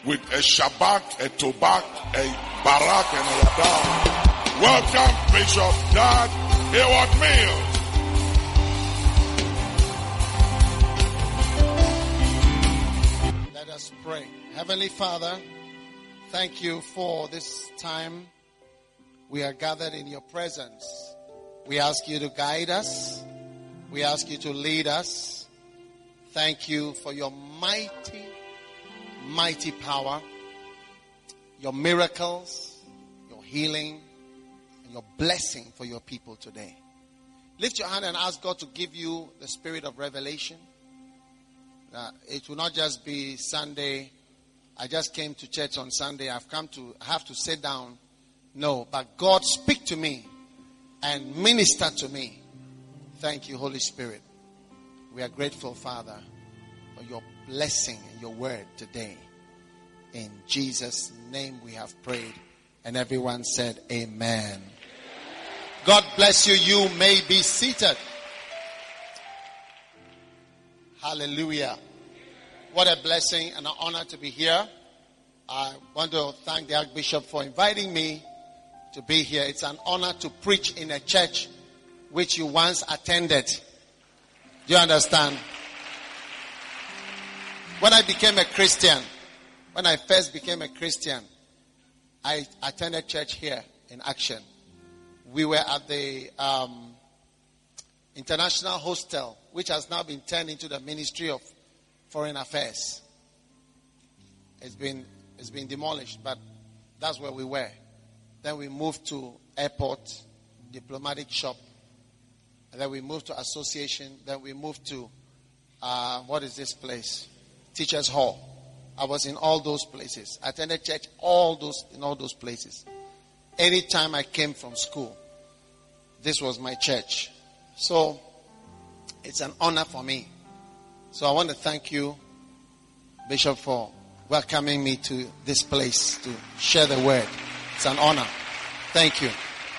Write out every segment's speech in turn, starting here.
with a Shabbat, a Tobak, a Barak, and a Yadar. Welcome, Bishop Dag Heward-Mills. Let us pray. Heavenly Father, thank you for this time we are gathered in your presence. We ask you to guide us. We ask you to lead us. Thank you for your mighty, mighty power, your miracles, your healing, and your blessing for your people today. Lift your hand and ask God to give you the spirit of revelation. It will not just be Sunday. I just came to church on Sunday. I have to sit down. No, but God, speak to me and minister to me. Thank you, Holy Spirit. We are grateful, Father, for your blessing and your word today. In Jesus' name we have prayed. And everyone said amen. God bless you. You may be seated. Hallelujah. What a blessing and an honor to be here. I want to thank the Archbishop for inviting me to be here. It's an honor to preach in a church which you once attended. Do you understand? When I first became a Christian, I attended church here in Action. We were at the International Hostel, which has now been turned into the Ministry of Foreign Affairs. It's been demolished, but that's where we were. Then we moved to Airport, Diplomatic Shop. And then we moved to Association. Then we moved to, what is this place? Teachers Hall. I was in all those places. I attended church in all those places. Anytime I came from school, this was my church. So, it's an honor for me. So I want to thank you, Bishop, for welcoming me to this place to share the word. It's an honor. Thank you.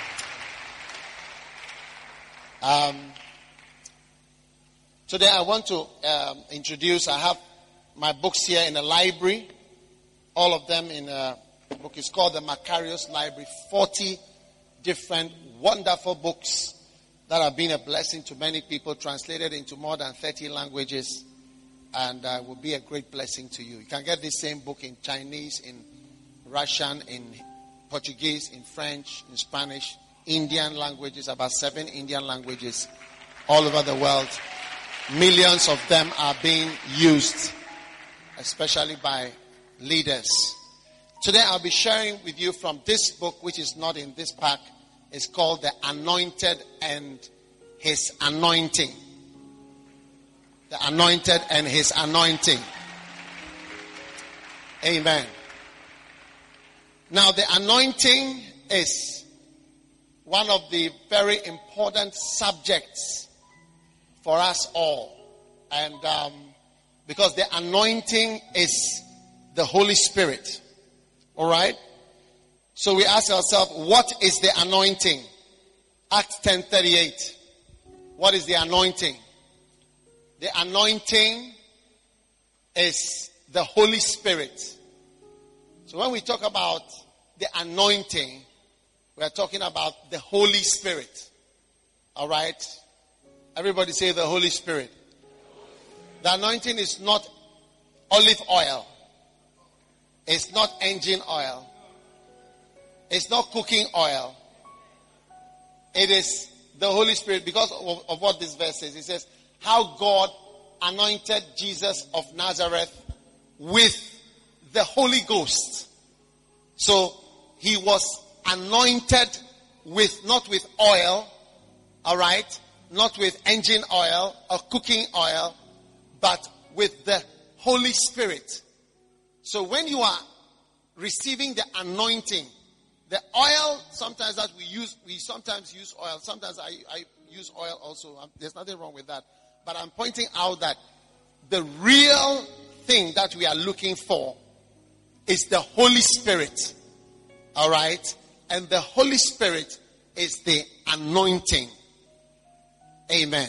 Today I want to introduce, I have my books here in the library. All of them in a book. It's called the Macarius Library. 40 different wonderful books that have been a blessing to many people, translated into more than 30 languages, and will be a great blessing to you. You can get this same book in Chinese, in Russian, in Portuguese, in French, in Spanish, Indian languages, about 7 Indian languages all over the world. Millions of them are being used, especially by leaders. Today I'll be sharing with you from this book, which is not in this pack. It's called The Anointed and His Anointing. The Anointed and His Anointing. Amen. Now, the anointing is one of the very important subjects for us all. And because the anointing is the Holy Spirit. All right? So we ask ourselves, what is the anointing? Acts 10:38. What is the anointing? The anointing is the Holy Spirit. So when we talk about the anointing, we are talking about the Holy Spirit. All right? Everybody say the Holy Spirit. The anointing is not olive oil. It's not engine oil. It's not cooking oil. It is the Holy Spirit, because of what this verse says. It says, how God anointed Jesus of Nazareth with the Holy Ghost. So he was anointed with, not with oil, all right, not with engine oil or cooking oil, but with the Holy Spirit. So when you are receiving the anointing, the oil sometimes that we sometimes use oil. Sometimes I use oil also. There's nothing wrong with that. But I'm pointing out that the real thing that we are looking for is the Holy Spirit. All right? And the Holy Spirit is the anointing. Amen.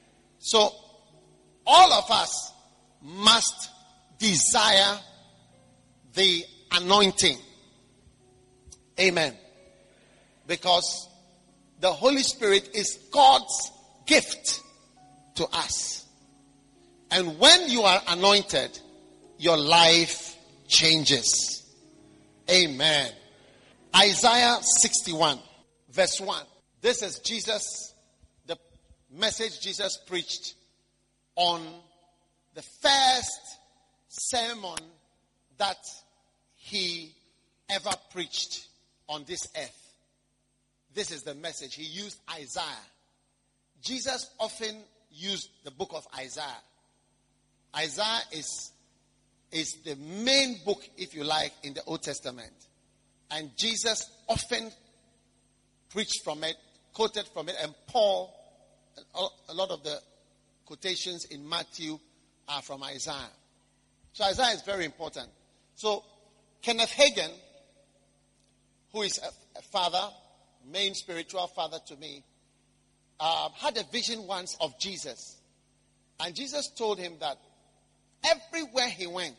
So, all of us must desire the anointing. Amen. Because the Holy Spirit is God's gift to us. And when you are anointed, your life changes. Amen. Isaiah 61, verse 1. This is Jesus, the message Jesus preached on the first sermon that he ever preached on this earth. This is the message. He used Isaiah. Jesus often used the book of Isaiah. Isaiah is the main book, if you like, in the Old Testament. And Jesus often preached from it, quoted from it, and Paul, a lot of the quotations in Matthew are from Isaiah. So Isaiah is very important. So Kenneth Hagin, who is a father, main spiritual father to me, had a vision once of Jesus. And Jesus told him that everywhere he went,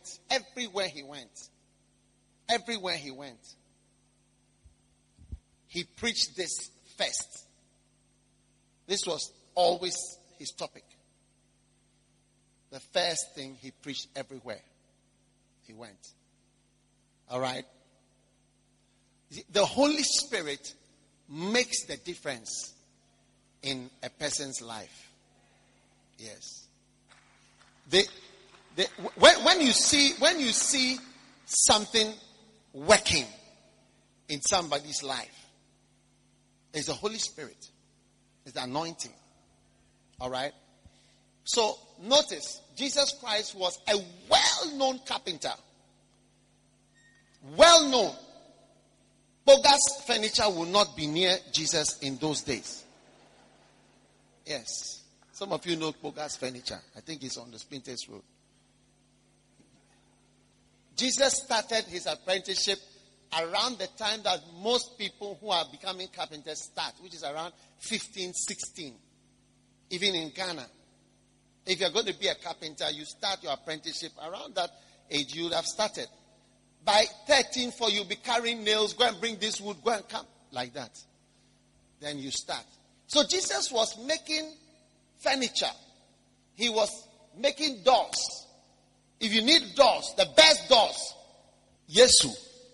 he preached this first. This was always his topic. The first thing he preached everywhere he went. All right? The Holy Spirit makes the difference in a person's life. Yes. When you see something working in somebody's life, it's the Holy Spirit. It's the anointing. All right? So notice, Jesus Christ was a well-known carpenter. Well-known. Bogart's furniture will not be near Jesus in those days. Yes. Some of you know Bogart's furniture. I think it's on the Spinters Road. Jesus started his apprenticeship around the time that most people who are becoming carpenters start, which is around 15, 16. Even in Ghana. If you're going to be a carpenter, you start your apprenticeship around that age. You would have started. By 13, for you be carrying nails, go and bring this wood, go and come. Like that. Then you start. So Jesus was making furniture. He was making doors. If you need doors, the best doors, Yesu.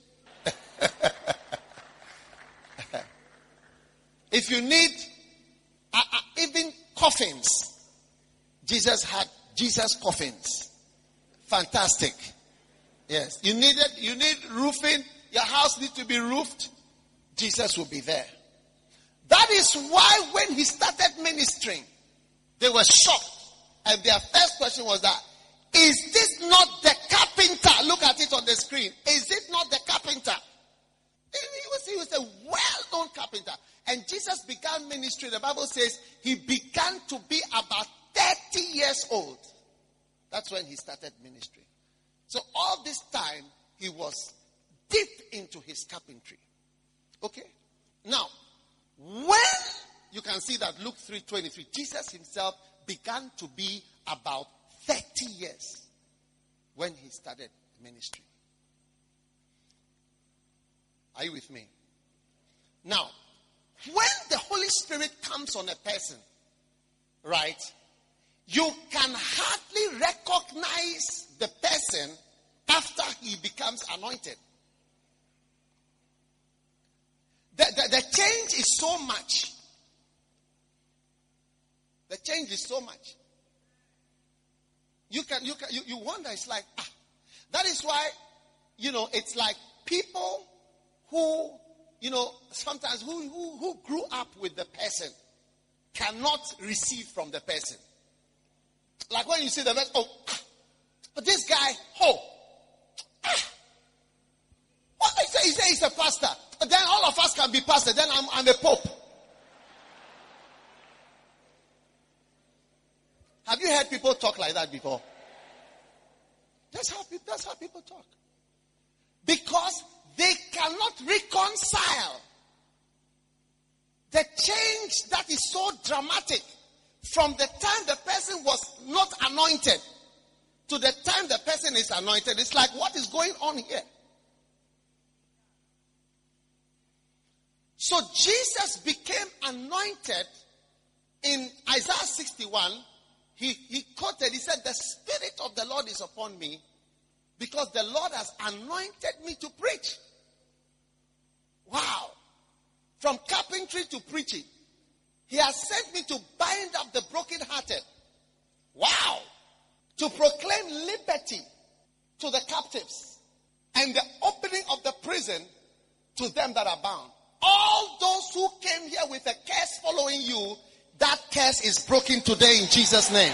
If you need even coffins, Jesus had Jesus coffins. Fantastic. Yes. You need roofing. Your house needs to be roofed. Jesus will be there. That is why when he started ministering, they were shocked. And their first question was that, is this not the carpenter? Look at it on the screen. Is it not the carpenter? He was a well-known carpenter. And Jesus began ministry. The Bible says he began to be about 30 years old. That's when he started ministry. So all this time, he was deep into his carpentry. Okay? Now, when you can see that Luke 3:23, Jesus himself began to be about 30 years when he started ministry. Are you with me? Now, when the Holy Spirit comes on a person, right, you can hardly recognize the person after he becomes anointed. The change is so much. The change is so much. You wonder, it's like, that is why, it's like people who, sometimes who grew up with the person cannot receive from the person. Like when you see the person, but this guy, what they say, he says he's a pastor. Then all of us can be pastor. Then I'm a pope. Have you heard people talk like that before? That's how people talk. Because they cannot reconcile the change that is so dramatic from the time the person was not anointed to the time the person is anointed, it's like, what is going on here? So Jesus became anointed in Isaiah 61. He quoted, he said, the Spirit of the Lord is upon me because the Lord has anointed me to preach. Wow. From carpentry to preaching. He has sent me to bind up the brokenhearted. Wow. To proclaim liberty to the captives and the opening of the prison to them that are bound. All those who came here with a curse following you, that curse is broken today in Jesus' name.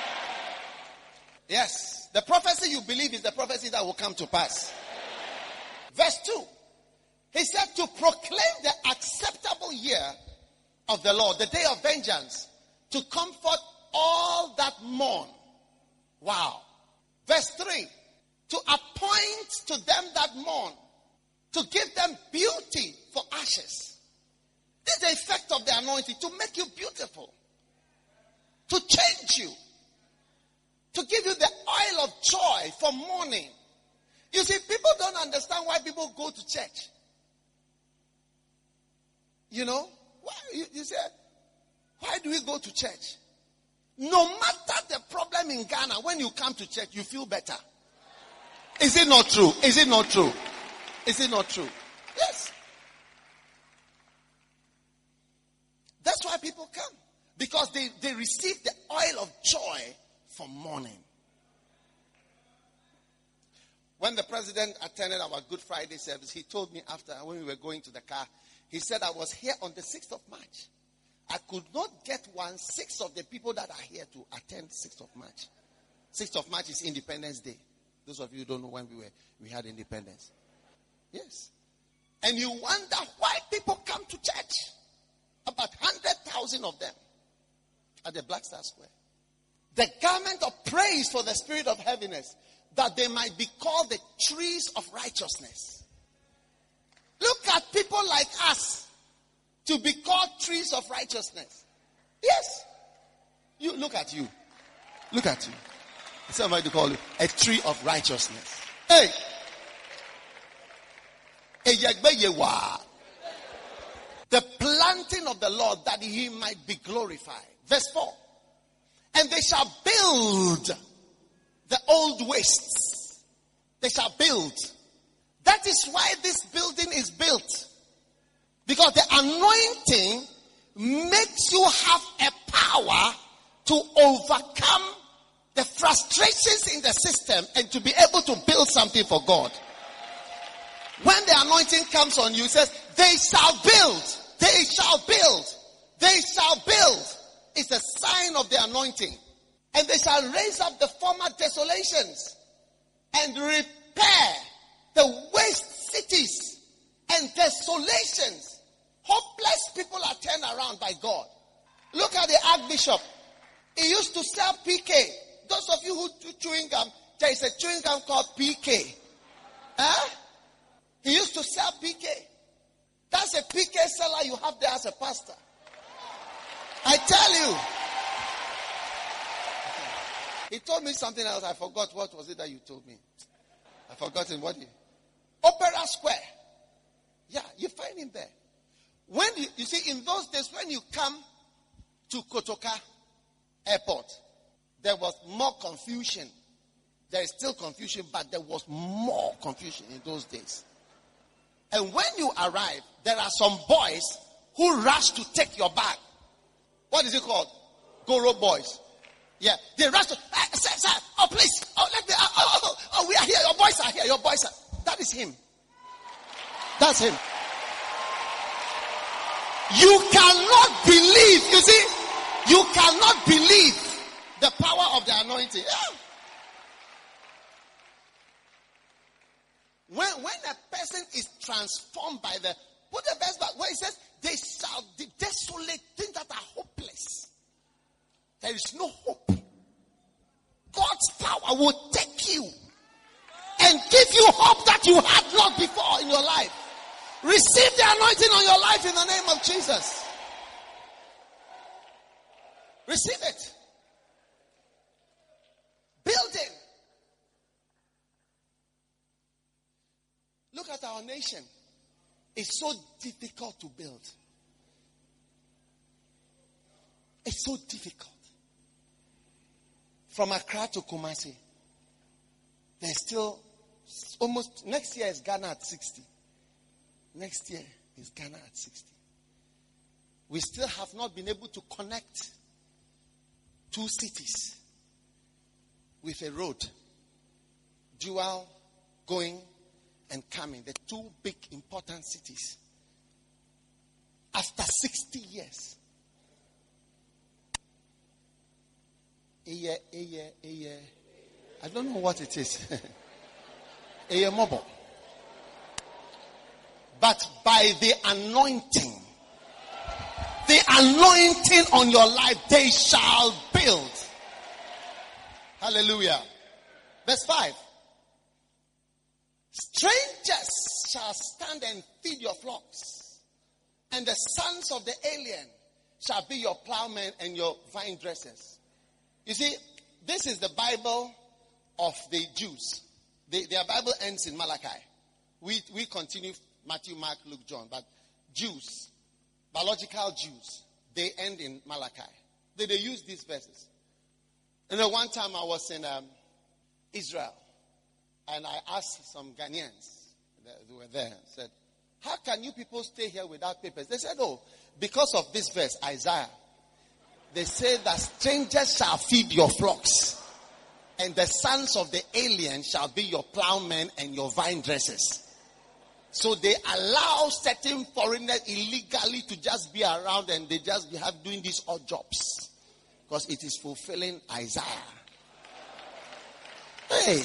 Yes. The prophecy you believe is the prophecy that will come to pass. Verse 2. He said to proclaim the acceptable year of the Lord, the day of vengeance, to comfort all that mourn. Wow. Verse 3. To appoint to them that mourn, to give them beauty for ashes. This is the effect of the anointing, to make you beautiful, to change you, to give you the oil of joy for mourning. You see, people don't understand why people go to church. You know, why, you say, why do we go to church? No matter the problem in Ghana, when you come to church, you feel better. Is it not true? Is it not true? Is it not true? Yes. That's why people come. Because they receive the oil of joy for mourning. When the president attended our Good Friday service, he told me after, when we were going to the car, he said, I was here on the 6th of March. I could not get 1/6 of the people that are here to attend 6th of March. 6th of March is Independence Day. Those of you who don't know when we had independence. Yes. And you wonder why people come to church. About 100,000 of them at the Black Star Square. The garment of praise for the spirit of heaviness, that they might be called the trees of righteousness. Look at people like us to be called trees of righteousness. Yes. You look at you. Look at you. Somebody to call you a tree of righteousness. Hey. The planting of the Lord, that he might be glorified. Verse 4. And they shall build the old wastes. They shall build. That is why this building is built. Because the anointing makes you have a power to overcome the frustrations in the system and to be able to build something for God. When the anointing comes on you, it says, they shall build. They shall build. They shall build. It's a sign of the anointing. And they shall raise up the former desolations and repair the waste cities and desolations. Hopeless people are turned around by God. Look at the Archbishop. He used to sell PK. Those of you who do chewing gum, there is a chewing gum called PK. Huh? He used to sell PK. That's a PK seller you have there as a pastor. I tell you. He told me something else. I forgot. What was it that you told me? I forgot what he... Opera Square. Yeah, you find him there. When you see, in those days, when you come to Kotoka Airport, there was more confusion. There is still confusion, but there was more confusion in those days. And when you arrive, there are some boys who rush to take your bag. What is it called? Goro boys. Yeah, they rush to, sir, oh please, let me, we are here, your boys are here, your boys are. That is him. That's him. You cannot believe, you see, you cannot believe the power of the anointing. Yeah. When a person is transformed by the, put the best back, where it says, they shall desolate things that are hopeless. There is no hope. God's power will take you and give you hope that you had not before in your life. Receive the anointing on your life in the name of Jesus. Receive it. Building. Look at our nation. It's so difficult to build. It's so difficult. From Accra to Kumasi, there's still almost, next year is Ghana at 60. Next year is Ghana at 60. We still have not been able to connect two cities with a road. Dual going and coming. The two big important cities. After 60 years. A year. I don't know what it is. A year mobile. But by the anointing on your life, they shall build. Hallelujah. Verse 5. Strangers shall stand and feed your flocks, and the sons of the alien shall be your plowmen and your vine dressers. You see, this is the Bible of the Jews. Their Bible ends in Malachi. We continue Matthew, Mark, Luke, John. But Jews, biological Jews, they end in Malachi. They use these verses. One time I was in Israel, and I asked some Ghanaians who were there, said, how can you people stay here without papers? They said, because of this verse, Isaiah. They say that strangers shall feed your flocks, and the sons of the alien shall be your plowmen and your vine dressers. So they allow certain foreigners illegally to just be around, and they just have doing these odd jobs. Because it is fulfilling Isaiah. Hey.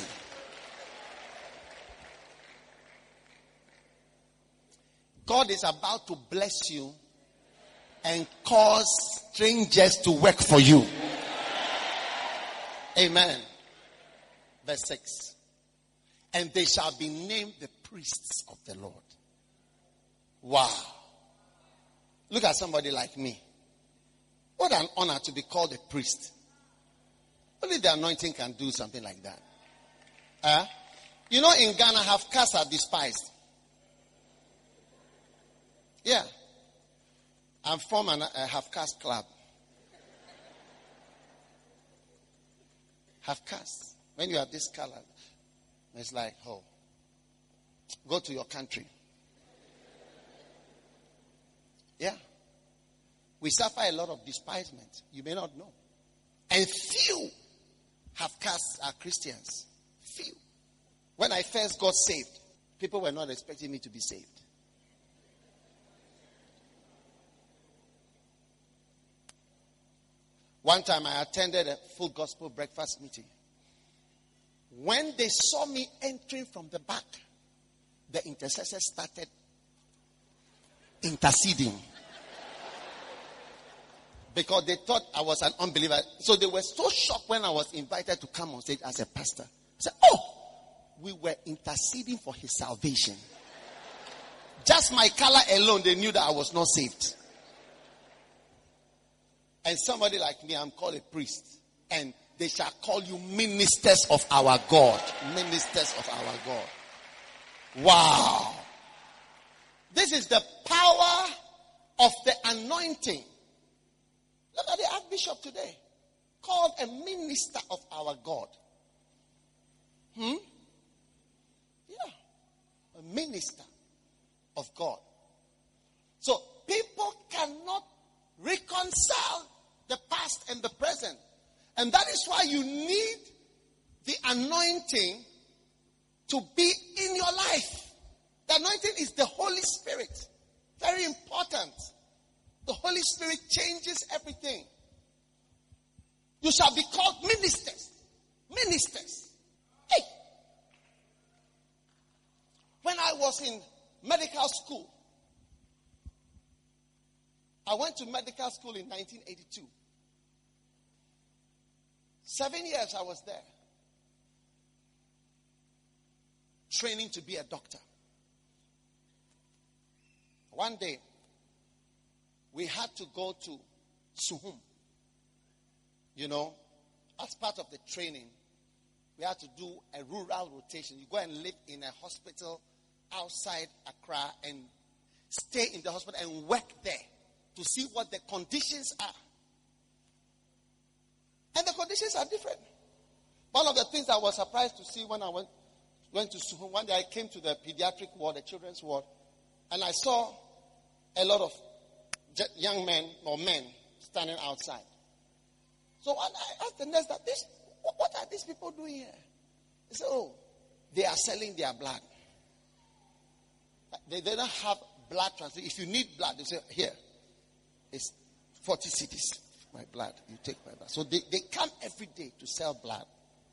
God is about to bless you and cause strangers to work for you. Amen. Verse 6. And they shall be named the priests of the Lord. Wow. Look at somebody like me. What an honor to be called a priest. Only the anointing can do something like that. In Ghana, half castes are despised. Yeah. I'm from a half caste club. Half caste. When you have this color, it's like, go to your country. Yeah. We suffer a lot of despisement. You may not know. And few half castes are Christians. Few. When I first got saved, people were not expecting me to be saved. One time I attended a full gospel breakfast meeting. When they saw me entering from the back, the intercessors started interceding. Because they thought I was an unbeliever. So they were so shocked when I was invited to come on stage as a pastor. I said, we were interceding for his salvation. Just my color alone, they knew that I was not saved. And somebody like me, I'm called a priest. And they shall call you ministers of our God. Ministers of our God. Wow. This is the power of the anointing. Look at the Archbishop today. Called a minister of our God. Yeah. A minister of God. So people cannot reconcile the past and the present. And that is why you need the anointing to be in your life. The anointing is the Holy Spirit. Very important. The Holy Spirit changes everything. You shall be called ministers. Ministers. Hey. When I was in medical school, I went to medical school in 1982. 7 years I was there. Training to be a doctor. One day, we had to go to Suhum. As part of the training, we had to do a rural rotation. You go and live in a hospital outside Accra and stay in the hospital and work there to see what the conditions are. And the conditions are different. One of the things I was surprised to see when I went to school, one day I came to the pediatric ward, the children's ward, and I saw a lot of young men or men standing outside. So I asked the nurse that what are these people doing here? They said, oh, they are selling their blood. They don't have blood transfusion. If you need blood, they say, here, it's 40 cedis, my blood. You take my blood. So they come every day to sell blood.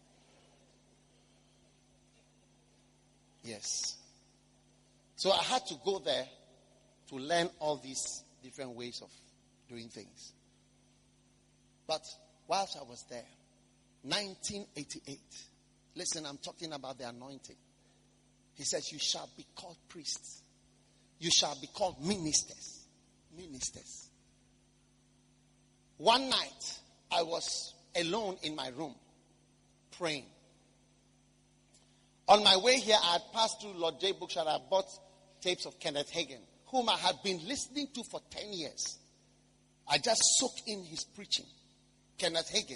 Yes. So I had to go there to learn all these different ways of doing things. But whilst I was there, 1988, listen, I'm talking about the anointing. He says, you shall be called priests. You shall be called ministers. Ministers. One night, I was alone in my room, praying. On my way here, I had passed through Lord J. Bookshop. I bought tapes of Kenneth Hagin, whom I had been listening to for 10 years. I just soaked in his preaching. Kenneth Hagin.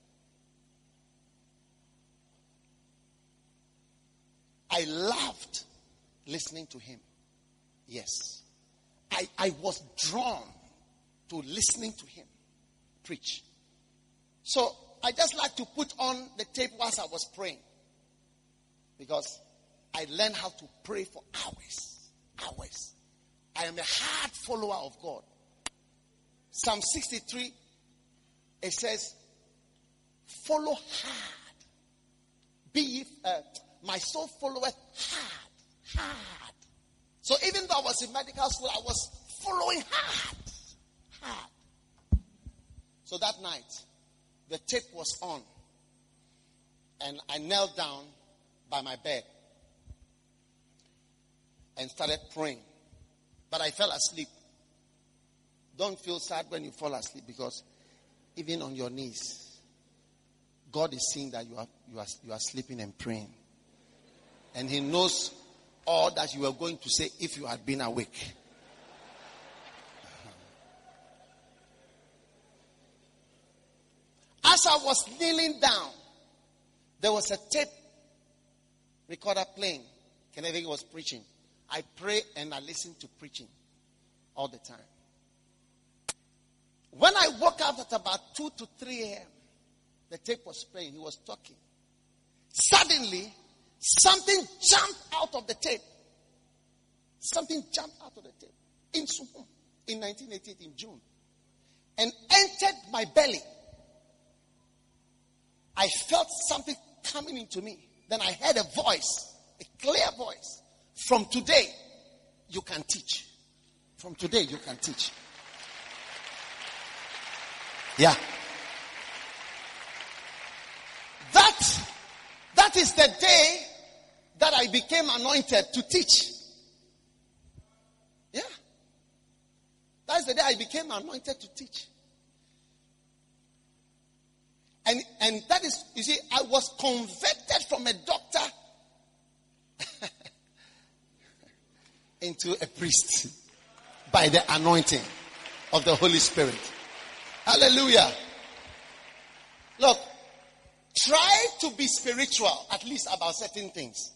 I loved listening to him. Yes. I was drawn to listening to him preach. So I just like to put on the tape whilst I was praying. Because I learned how to pray for hours. Hours. I am a hard follower of God. Psalm 63, it says, follow hard. Be ye, my soul followeth hard. So even though I was in medical school, I was following hard. So that night, the tape was on. And I knelt down by my bed and started praying. But I fell asleep. Don't feel sad when you fall asleep, because even on your knees, God is seeing that you are sleeping and praying. And he knows all that you were going to say if you had been awake. As I was kneeling down, there was a tape recorder playing. Kenneth Hagin was preaching. I pray and I listen to preaching all the time. When I woke up at about 2 to 3 a.m., the tape was playing. He was talking. Suddenly, something jumped out of the tape. Something jumped out of the tape. In Suhum, in 1988, in June. And entered my belly. I felt something coming into me. Then I heard a voice, a clear voice. From today, you can teach. From today, you can teach. Yeah. That is the day that I became anointed to teach. Yeah. That's the day I became anointed to teach. And that is, you see, I was converted from a doctor into a priest by the anointing of the Holy Spirit. Hallelujah. Look, try to be spiritual, at least about certain things.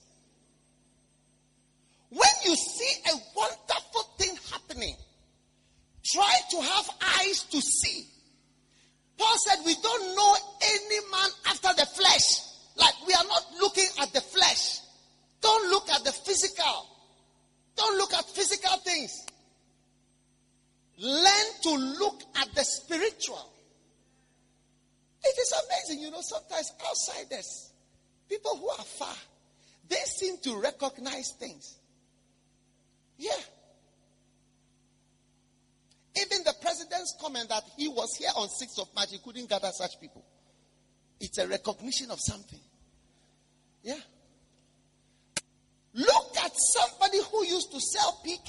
When you see a wonderful thing happening, try to have eyes to see. Paul said we don't know any man after the flesh. Like, we are not looking at the flesh. Don't look at the physical. Don't look at physical things. Learn to look at the spiritual. It is amazing, sometimes outsiders, people who are far, they seem to recognize things. Yeah. Even the president's comment that he was here on 6th of March, he couldn't gather such people. It's a recognition of something. Yeah. Look at somebody who used to sell PK.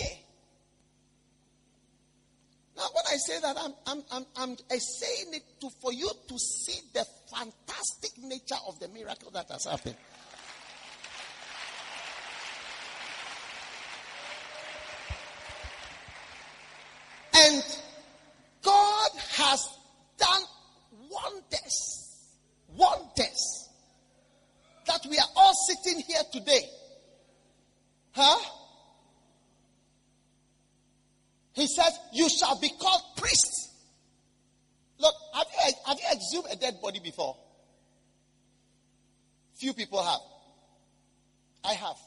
Now, when I say that, I'm saying it for you to see the fantastic nature of the miracle that has happened. And God has done wonders, that we are all sitting here today. He says, you shall be called priests. Look, have you exhumed a dead body before? Few people have. I have.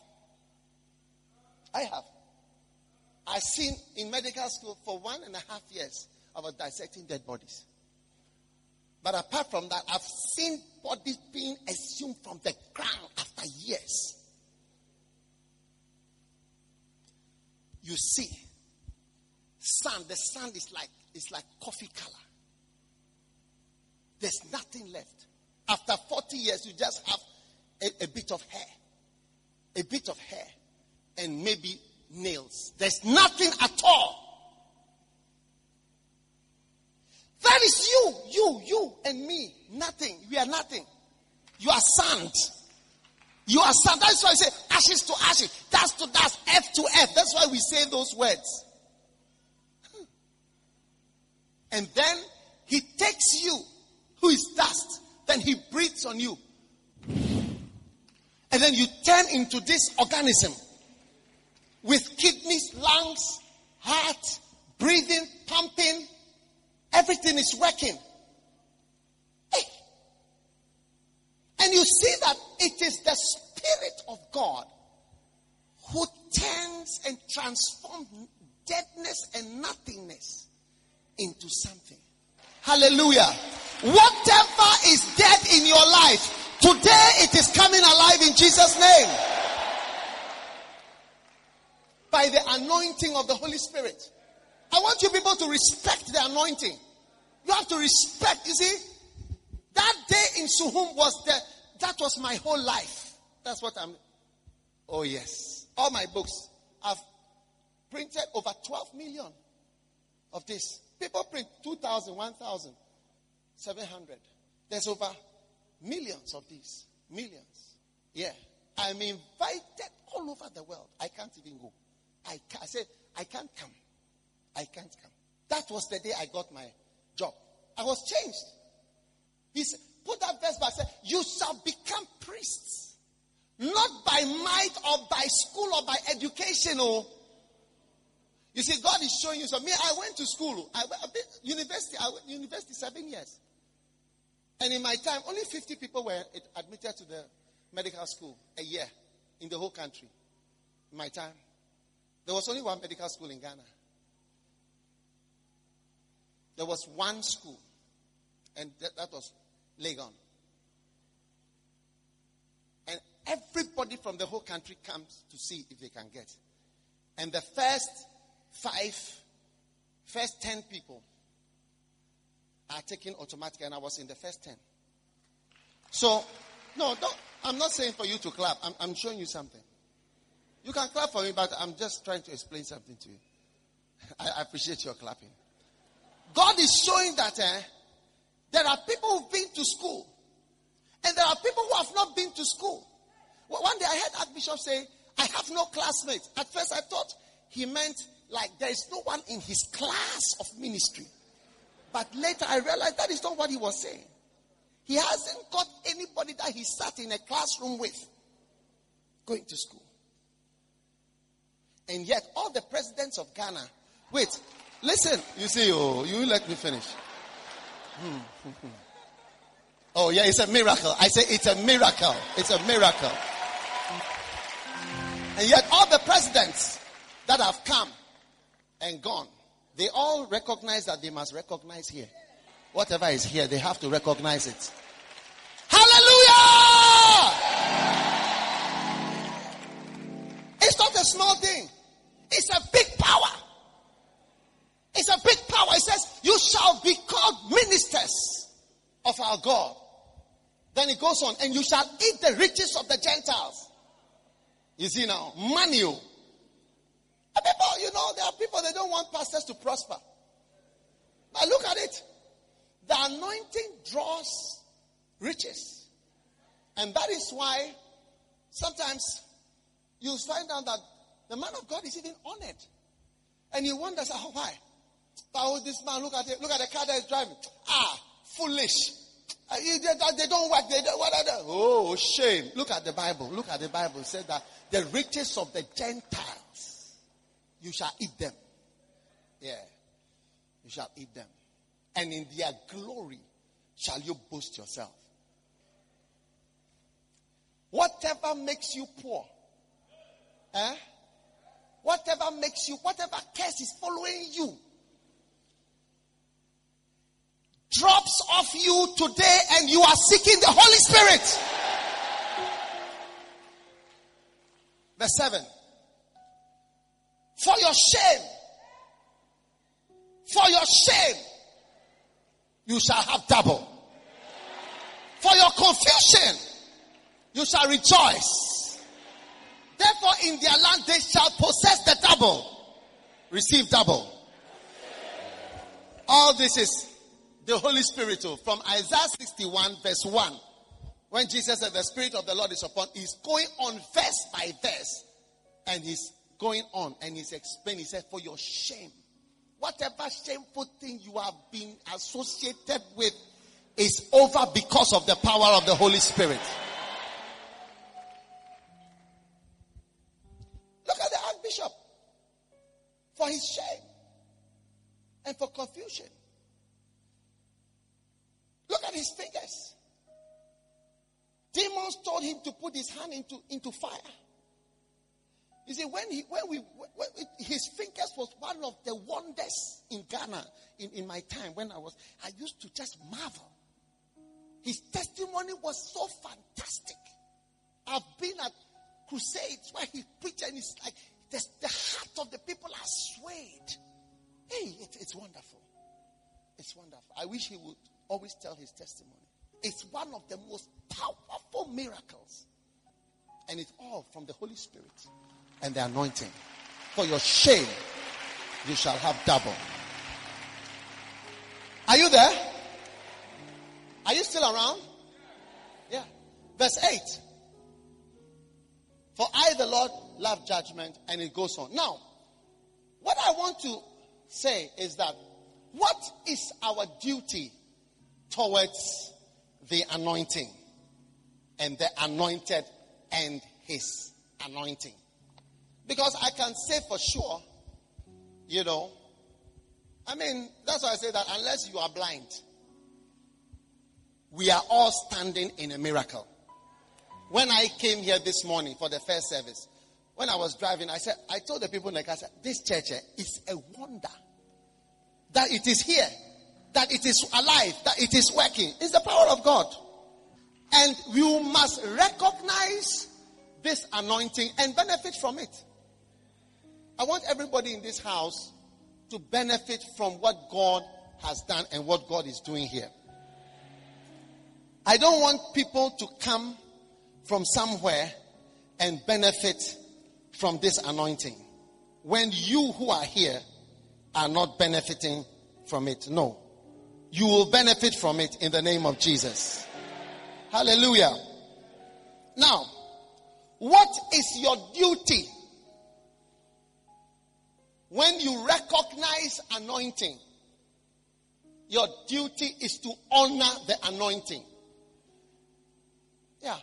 I've seen in medical school for 1.5 years, I was dissecting dead bodies. But apart from that, I've seen bodies being exhumed from the ground after years. You see, the sand is like coffee color. There's nothing left. After 40 years, you just have a bit of hair. A bit of hair. And maybe nails. There's nothing at all. That is you and me. Nothing. We are nothing. You are sand. You are sand. That's why I say ashes to ashes, dust to dust, earth to earth. That's why we say those words. And then he takes you, who is dust, then he breathes on you. And then you turn into this organism with kidneys, lungs, heart, breathing, pumping. Everything is working. Hey. And you see that it is the Spirit of God who turns and transforms deadness and nothingness into something. Hallelujah. Whatever is dead in your life, today it is coming alive in Jesus' name. By the anointing of the Holy Spirit. I want you people to respect the anointing. You have to respect. You see, that day in Suhum that was my whole life. That's what oh yes. All my books. I've printed over 12 million of this. People print 2,000, 1,700. There's over millions of these. Millions. Yeah. I'm invited all over the world. I can't even go. I said, I can't come. I can't come. That was the day I got my job. I was changed. He said, put that verse back. Said, you shall become priests. Not by might or by school or by education. Oh. You see, God is showing you something. I went to school. I went university 7 years. And in my time, only 50 people were admitted to the medical school a year in the whole country. In my time. There was only one medical school in Ghana. There was one school. And that was Legon. And everybody from the whole country comes to see if they can get. And the first 10 people are taken automatically, and I was in the first 10. So, I'm not saying for you to clap. I'm showing you something. You can clap for me, but I'm just trying to explain something to you. I appreciate your clapping. God is showing that there are people who've been to school, and there are people who have not been to school. One day I heard Archbishop say, I have no classmates. At first I thought he meant like there is no one in his class of ministry. But later I realized that is not what he was saying. He hasn't got anybody that he sat in a classroom with going to school. And yet all the presidents of Ghana, wait, listen, you see, you let me finish. Oh yeah, it's a miracle. I say it's a miracle. It's a miracle. And yet all the presidents that have come and gone, they all recognize that they must recognize here. Whatever is here, they have to recognize it. Hallelujah! It's not a small thing. It's a big power. It's a big power. It says, you shall be called ministers of our God. Then it goes on, and you shall eat the riches of the Gentiles. You see now, money. People, there are people, they don't want pastors to prosper. But look at it. The anointing draws riches. And that is why sometimes you find out that the man of God is even honored. And you wonder, why? Oh, this man, look at it. Look at the car that is driving. Foolish. They don't work. They don't, what are they? Oh, shame. Look at the Bible. Look at the Bible. It said that the riches of the Gentiles, you shall eat them. Yeah. You shall eat them. And in their glory shall you boast yourself. Whatever makes you poor, whatever curse is following you, drops off you today, and you are seeking the Holy Spirit. Verse 7. For your shame, you shall have double. For your confusion, you shall rejoice. Therefore, in their land they shall possess the double. Receive double. All this is the Holy Spirit. From Isaiah 61 verse 1. When Jesus said the Spirit of the Lord is upon, he's going on verse by verse. And he's going on and he's explaining. He said, for your shame. Whatever shameful thing you have been associated with is over because of the power of the Holy Spirit. Look at the Archbishop. For his shame and for confusion. Look at his fingers. Demons told him to put his hand into fire. You see, when his fingers was one of the wonders in Ghana in my time when I used to just marvel. His testimony was so fantastic. I've been at crusades where he preached and it's like the heart of the people are swayed. Hey, it's wonderful. It's wonderful. I wish he would always tell his testimony. It's one of the most powerful miracles. And it's all from the Holy Spirit and the anointing. For your shame, you shall have double. Are you there? Are you still around? Yeah. Verse 8. For I, the Lord, love judgment. And it goes on. Now, what I want to say is that what is our duty towards the anointing and the anointed and his anointing? Because I can say for sure, that's why I say that unless you are blind, we are all standing in a miracle. When I came here this morning for the first service, when I was driving, I told the people in the car, this church is a wonder. That it is here, that it is alive, that it is working. It's the power of God. And you must recognize this anointing and benefit from it. I want everybody in this house to benefit from what God has done and what God is doing here. I don't want people to come from somewhere and benefit from this anointing when you who are here are not benefiting from it. No. You will benefit from it in the name of Jesus. Hallelujah. Now, what is your duty when you recognize anointing? Your duty is to honor the anointing. Yeah.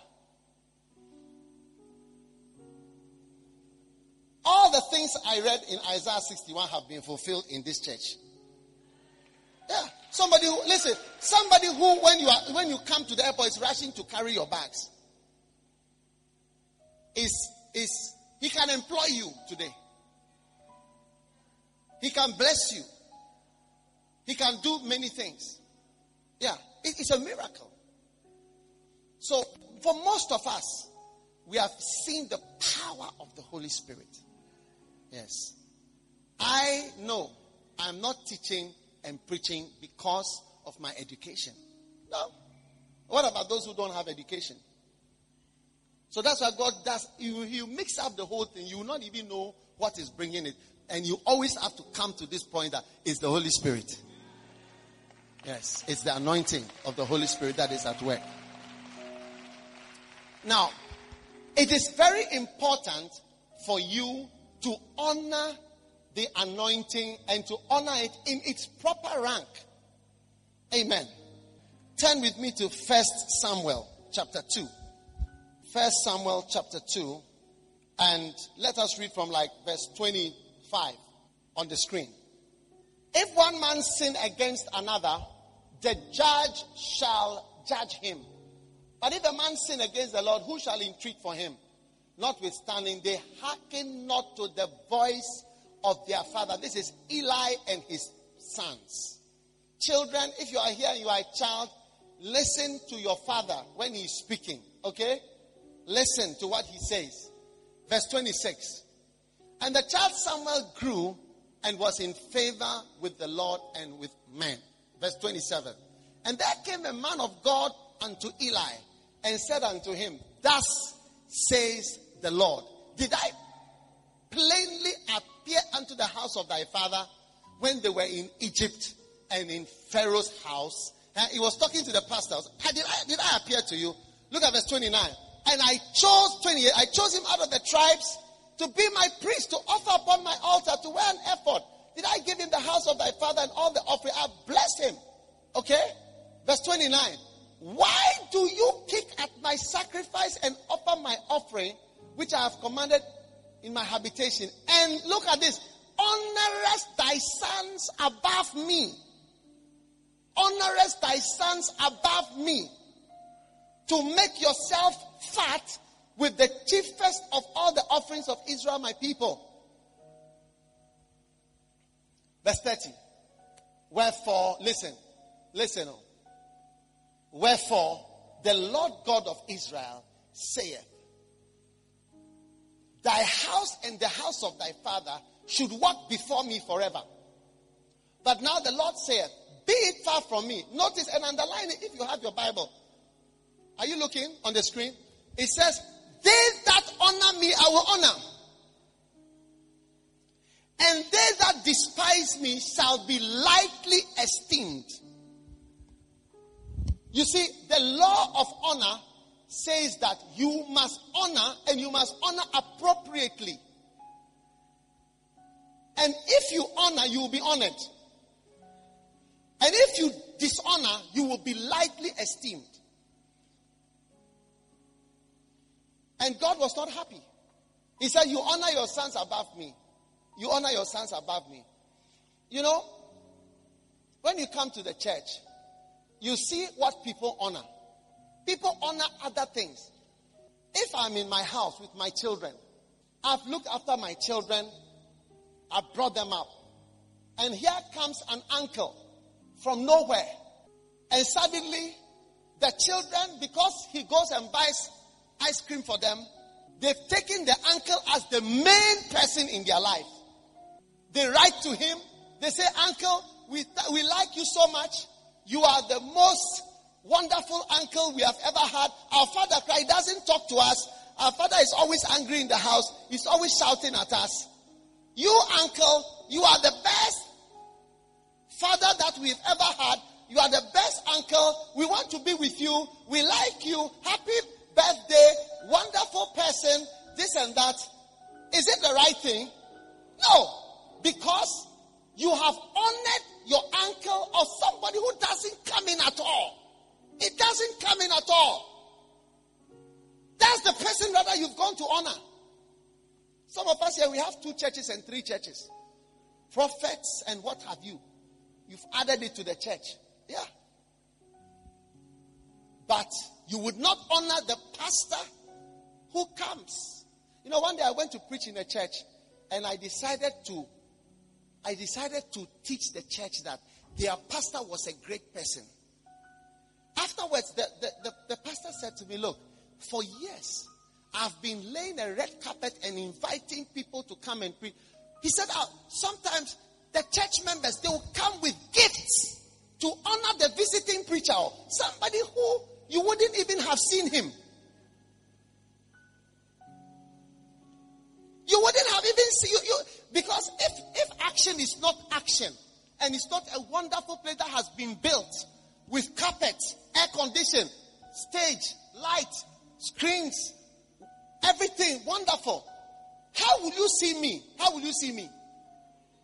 All the things I read in Isaiah 61 have been fulfilled in this church. Yeah. Somebody who when you come to the airport is rushing to carry your bags. He can employ you today. He can bless you. He can do many things. Yeah. It's a miracle. So for most of us, we have seen the power of the Holy Spirit. Yes. I know I'm not teaching and preaching because of my education. No. What about those who don't have education? So that's why God does. You mix up the whole thing. You will not even know what is bringing it. And you always have to come to this point that it's the Holy Spirit. Yes. It's the anointing of the Holy Spirit that is at work. Now, it is very important for you to honor the anointing and to honor it in its proper rank. Amen. Turn with me to 1 Samuel chapter 2. 1 Samuel chapter 2. And let us read from like verse 25 on the screen. If one man sin against another, the judge shall judge him. But if a man sin against the Lord, who shall entreat for him? Notwithstanding, they hearken not to the voice of their father. This is Eli and his sons. Children, if you are here and you are a child, listen to your father when he is speaking. Okay? Listen to what he says. Verse 26. And the child Samuel grew and was in favor with the Lord and with men. Verse 27. And there came a man of God unto Eli and said unto him, Thus says the Lord, did I plainly appear unto the house of thy father when they were in Egypt and in Pharaoh's house? And he was talking to the pastors. Did I appear to you? Look at verse 29. And I chose 28. I chose him out of the tribes to be my priest, to offer upon my altar, to wear an ephod. Did I give him the house of thy father and all the offering? I blessed him. Okay? Verse 29. Why do you kick at my sacrifice and offer my offering, which I have commanded in my habitation? And look at this. Honorest thy sons above me. Honorest thy sons above me. To make yourself fat with the chiefest of all the offerings of Israel, my people. Verse 30. Wherefore, listen. Wherefore, the Lord God of Israel saith, Thy house and the house of thy father should walk before me forever. But now the Lord saith, Be it far from me. Notice and underline it if you have your Bible. Are you looking on the screen? It says, They that honor me, I will honor. And they that despise me shall be lightly esteemed. You see, the law of honor says that you must honor and you must honor appropriately. And if you honor, you will be honored. And if you dishonor, you will be lightly esteemed. And God was not happy. He said, you honor your sons above me. You honor your sons above me. You know, when you come to the church, you see what people honor. People honor other things. If I'm in my house with my children, I've looked after my children, I've brought them up. And here comes an uncle from nowhere. And suddenly, the children, because he goes and buys ice cream for them, they've taken the uncle as the main person in their life. They write to him. They say, Uncle, we like you so much. You are the most wonderful uncle we have ever had. Our father cry doesn't talk to us. Our father is always angry in the house. He's always shouting at us. You, uncle, you are the best father that we've ever had. You are the best uncle. We want to be with you. We like you. Happy birthday. Wonderful person. This and that. Is it the right thing? No. Because you have honored your uncle or somebody who doesn't come in at all. It doesn't come in at all. That's the person rather you've gone to honor. Some of us here, we have 2 churches and 3 churches. Prophets and what have you. You've added it to the church. Yeah. But you would not honor the pastor who comes. You know, one day I went to preach in a church and I decided to teach the church that their pastor was a great person. Afterwards, the pastor said to me, look, for years, I've been laying a red carpet and inviting people to come and preach. He said, sometimes the church members, they will come with gifts to honor the visiting preacher. Somebody who you wouldn't even have seen him. You wouldn't have even seen you because if action is not action and it's not a wonderful place that has been built with carpets, air conditioning, stage, light, screens, everything wonderful. How will you see me? How will you see me?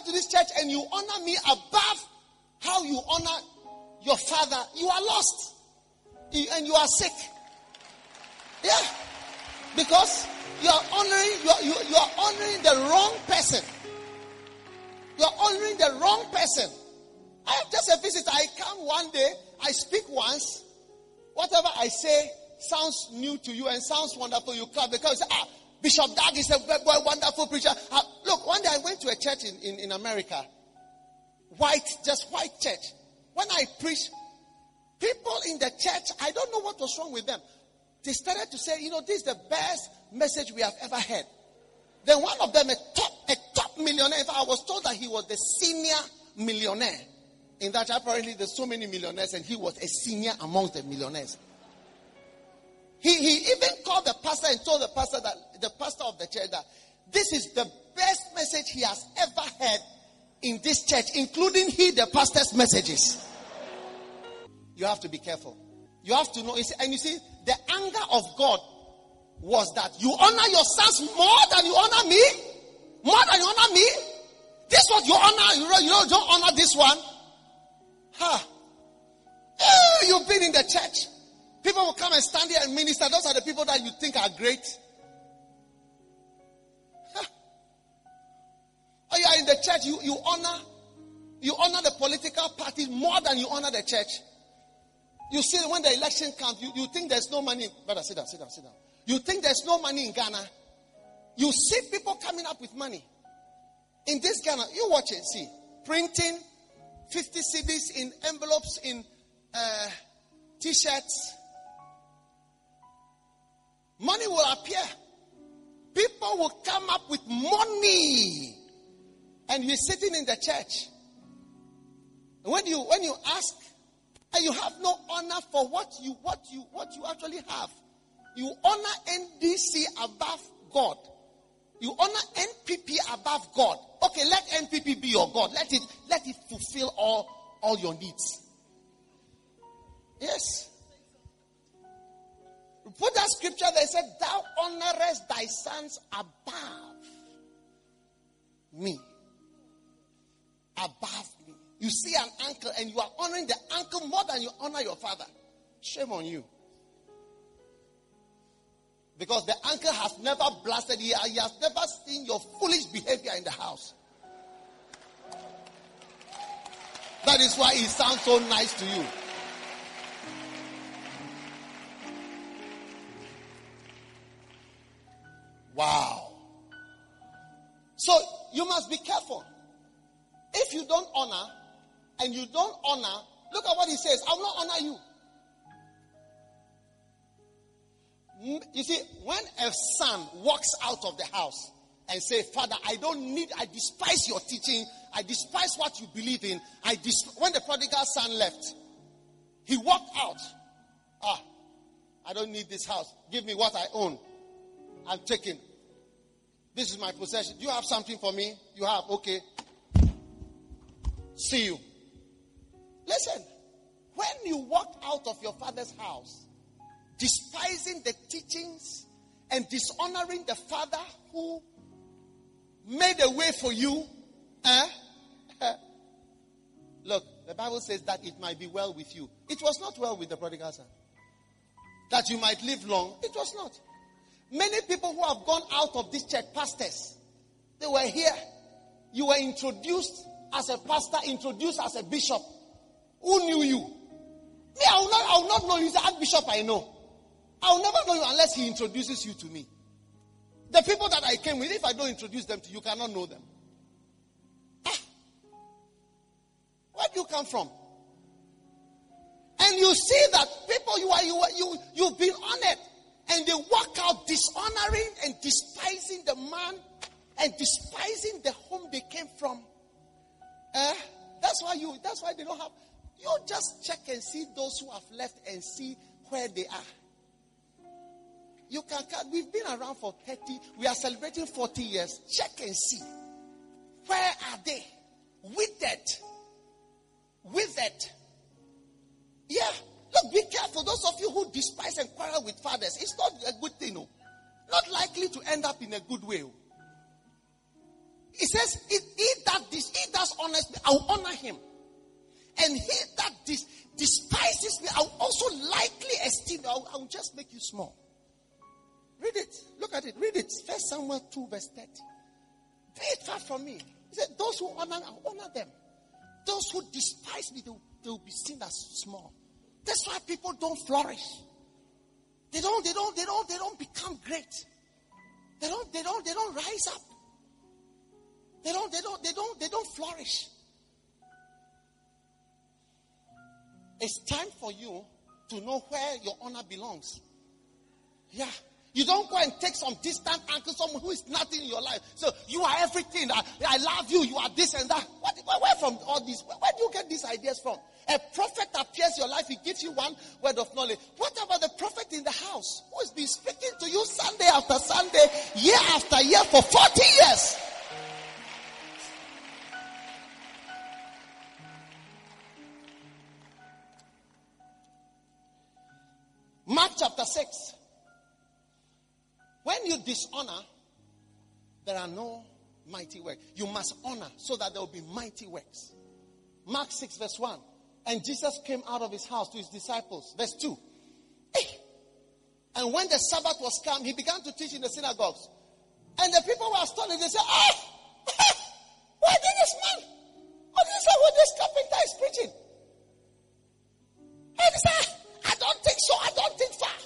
to this church and you honor me above how you honor your father, you are lost. And you are sick. Yeah. Because you are honoring the wrong person. You are honoring the wrong person. I have just a visit. I come one day, I speak once. Whatever I say sounds new to you and sounds wonderful. You come because Bishop Dag is a wonderful preacher. Look, one day I went to a church in America. White church. When I preached, people in the church, I don't know what was wrong with them. They started to say, this is the best message we have ever heard. Then one of them, a top millionaire. I was told that he was the senior millionaire. In that apparently there's so many millionaires and he was a senior amongst the millionaires. He even called the pastor and told the pastor of the church that this is the best message he has ever heard in this church, including the pastor's messages. You have to be careful. You have to know. And you see, the anger of God was that you honor your sons more than you honor me. More than you honor me. This is what you honor. You don't honor this one. You've been in the church. People will come and stand here and minister. Those are the people that you think are great. Oh, you are in the church. You honor the political party more than you honor the church. You see, when the election comes, you think there's no money. Brother, sit down. You think there's no money in Ghana. You see people coming up with money. In this Ghana, you watch it, see. Printing 50 CDs in envelopes, in T-shirts. Money will appear. People will come up with money. And you're sitting in the church. And when you ask, and you have no honor for what you actually have. You honor NDC above God. You honor NPP above God. Okay, let NPP be your God. Let it fulfill all your needs. Yes. Put that scripture there. It said, thou honorest thy sons above me. Above me. You see an uncle and you are honoring the uncle more than you honor your father. Shame on you. Because the uncle has never blasted you. He has never seen your foolish behavior in the house. That is why he sounds so nice to you. Wow. So you must be careful. If you don't honor, and you don't honor, look at what he says. I will not honor you. You see, when a son walks out of the house and say, Father, I despise your teaching. I despise what you believe in. When the prodigal son left, he walked out. I don't need this house. Give me what I own. I'm taking. This is my possession. Do you have something for me? You have. Okay. See you. Listen. When you walk out of your father's house, despising the teachings and dishonoring the father who made a way for you, look, the Bible says that it might be well with you. It was not well with the prodigal son. That you might live long, it was not. Many people who have gone out of this church, pastors, they were here. You were introduced as a pastor, introduced as a bishop. Who knew you? Me, I will not know you. The archbishop I know. I will never know you unless he introduces you to me. The people that I came with, if I don't introduce them to you, you cannot know them. Where do you come from? And you see that people you've been honored, and they walk out dishonoring and despising the man and despising the home they came from. That's why they don't have. You just check and see those who have left and see where they are. You can. We've been around for 30. We are celebrating 40 years. Check and see. Where are they? Withered. Yeah. Look, be careful. Those of you who despise and quarrel with fathers, it's not a good thing. No. Not likely to end up in a good way. He says, he that honors me, I will honor him. And he that despises me, I will also lightly esteem. I will just make you small. Read it. Look at it. Read it. 1 Samuel 2 verse 30. Be it far from me. He said, those who honor, I will honor them. Those who despise me, they will be seen as small. That's why people don't flourish. They don't become great. They don't rise up. They don't flourish. It's time for you to know where your honor belongs. Yeah. You don't go and take some distant uncle, someone who is nothing in your life. So you are everything. I love you. You are this and that. Where from all this? Where do you get these ideas from? A prophet appears in your life. He gives you one word of knowledge. What about the prophet in the house who has been speaking to you Sunday after Sunday, year after year for 40 years? Mark chapter 6. When you dishonor, there are no mighty works. You must honor so that there will be mighty works. Mark 6 verse 1. And Jesus came out of his house to his disciples. Verse 2. And when the Sabbath was come, he began to teach in the synagogues. And the people were astonished. They said, where did this man? What is that? What this carpenter is preaching? And he said, I don't think so. I don't think far.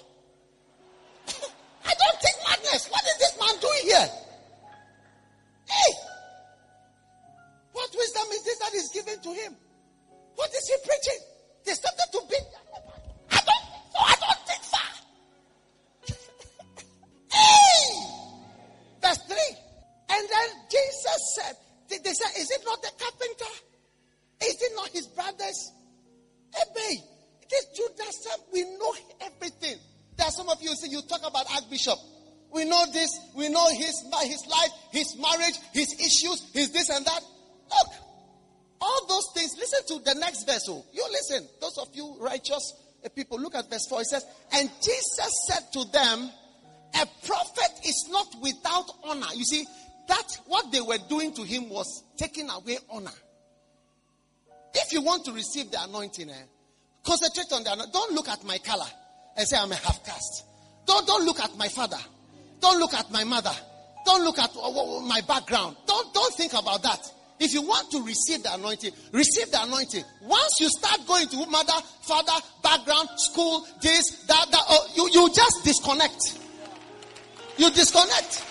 I don't think madness. What is this man doing here? Hey! What wisdom is this that is given to him? What is he preaching? They started to beat. I don't think far. Hey! Verse 3. And then Jesus said, they said, is it not the carpenter? Is it not his brothers? Hey, this Judas said, we know everything. There are some of you say, you talk about Archbishop. We know this. We know his life, his marriage, his issues, his this and that. Look, all those things. Listen to the next verse. Oh, you listen. Those of you righteous people, look at verse 4. It says, and Jesus said to them, a prophet is not without honor. You see, that what they were doing to him was taking away honor. If you want to receive the anointing, concentrate on the anointing. Don't look at my color and say I'm a half caste. Don't look at my father. Don't look at my mother. Don't look at my background. Don't think about that. If you want to receive the anointing, receive the anointing. Once you start going to mother, father, background, school, this, that, you just disconnect. You disconnect.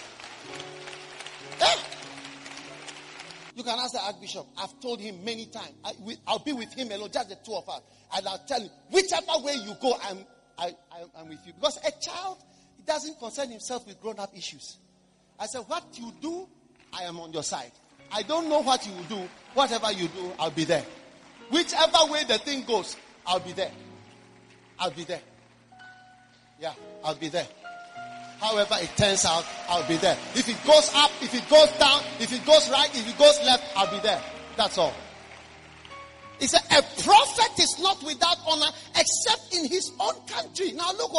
You can ask the Archbishop. I've told him many times. I'll be with him alone, just the two of us. And I'll tell him, whichever way you go, I'm with you. Because a child doesn't concern himself with grown-up issues. I said, what you do, I am on your side. I don't know what you will do. Whatever you do, I'll be there. Whichever way the thing goes, I'll be there. I'll be there. Yeah, I'll be there. However it turns out, I'll be there. If it goes up, if it goes down, if it goes right, if it goes left, I'll be there. That's all. He said, a prophet is not without honor except in his own country. Now look,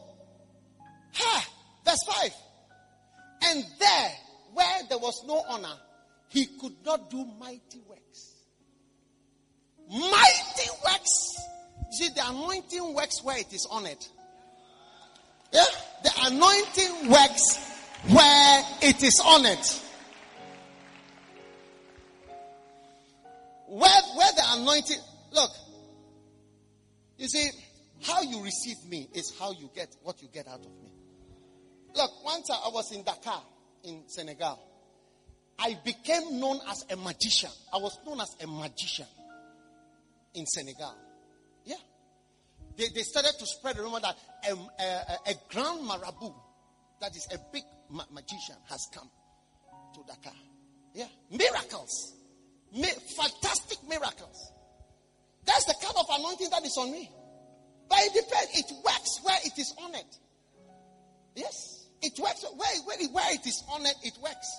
verse 5. And there, where there was no honor, he could not do mighty works. Mighty works. You see, the anointing works where it is honored. Yeah? The anointing works where it is honored. Where the anointing, look, you see, how you receive me is how you get what you get out of me. Look, one time I was in Dakar, in Senegal. I became known as a magician. I was known as a magician in Senegal. Yeah. They started to spread the rumor that a grand marabout, that is a big magician, has come to Dakar. Yeah. Miracles. Fantastic miracles. That's the kind of anointing that is on me. But it depends. It works where it is honored. Yes. It works where it is honored, it works.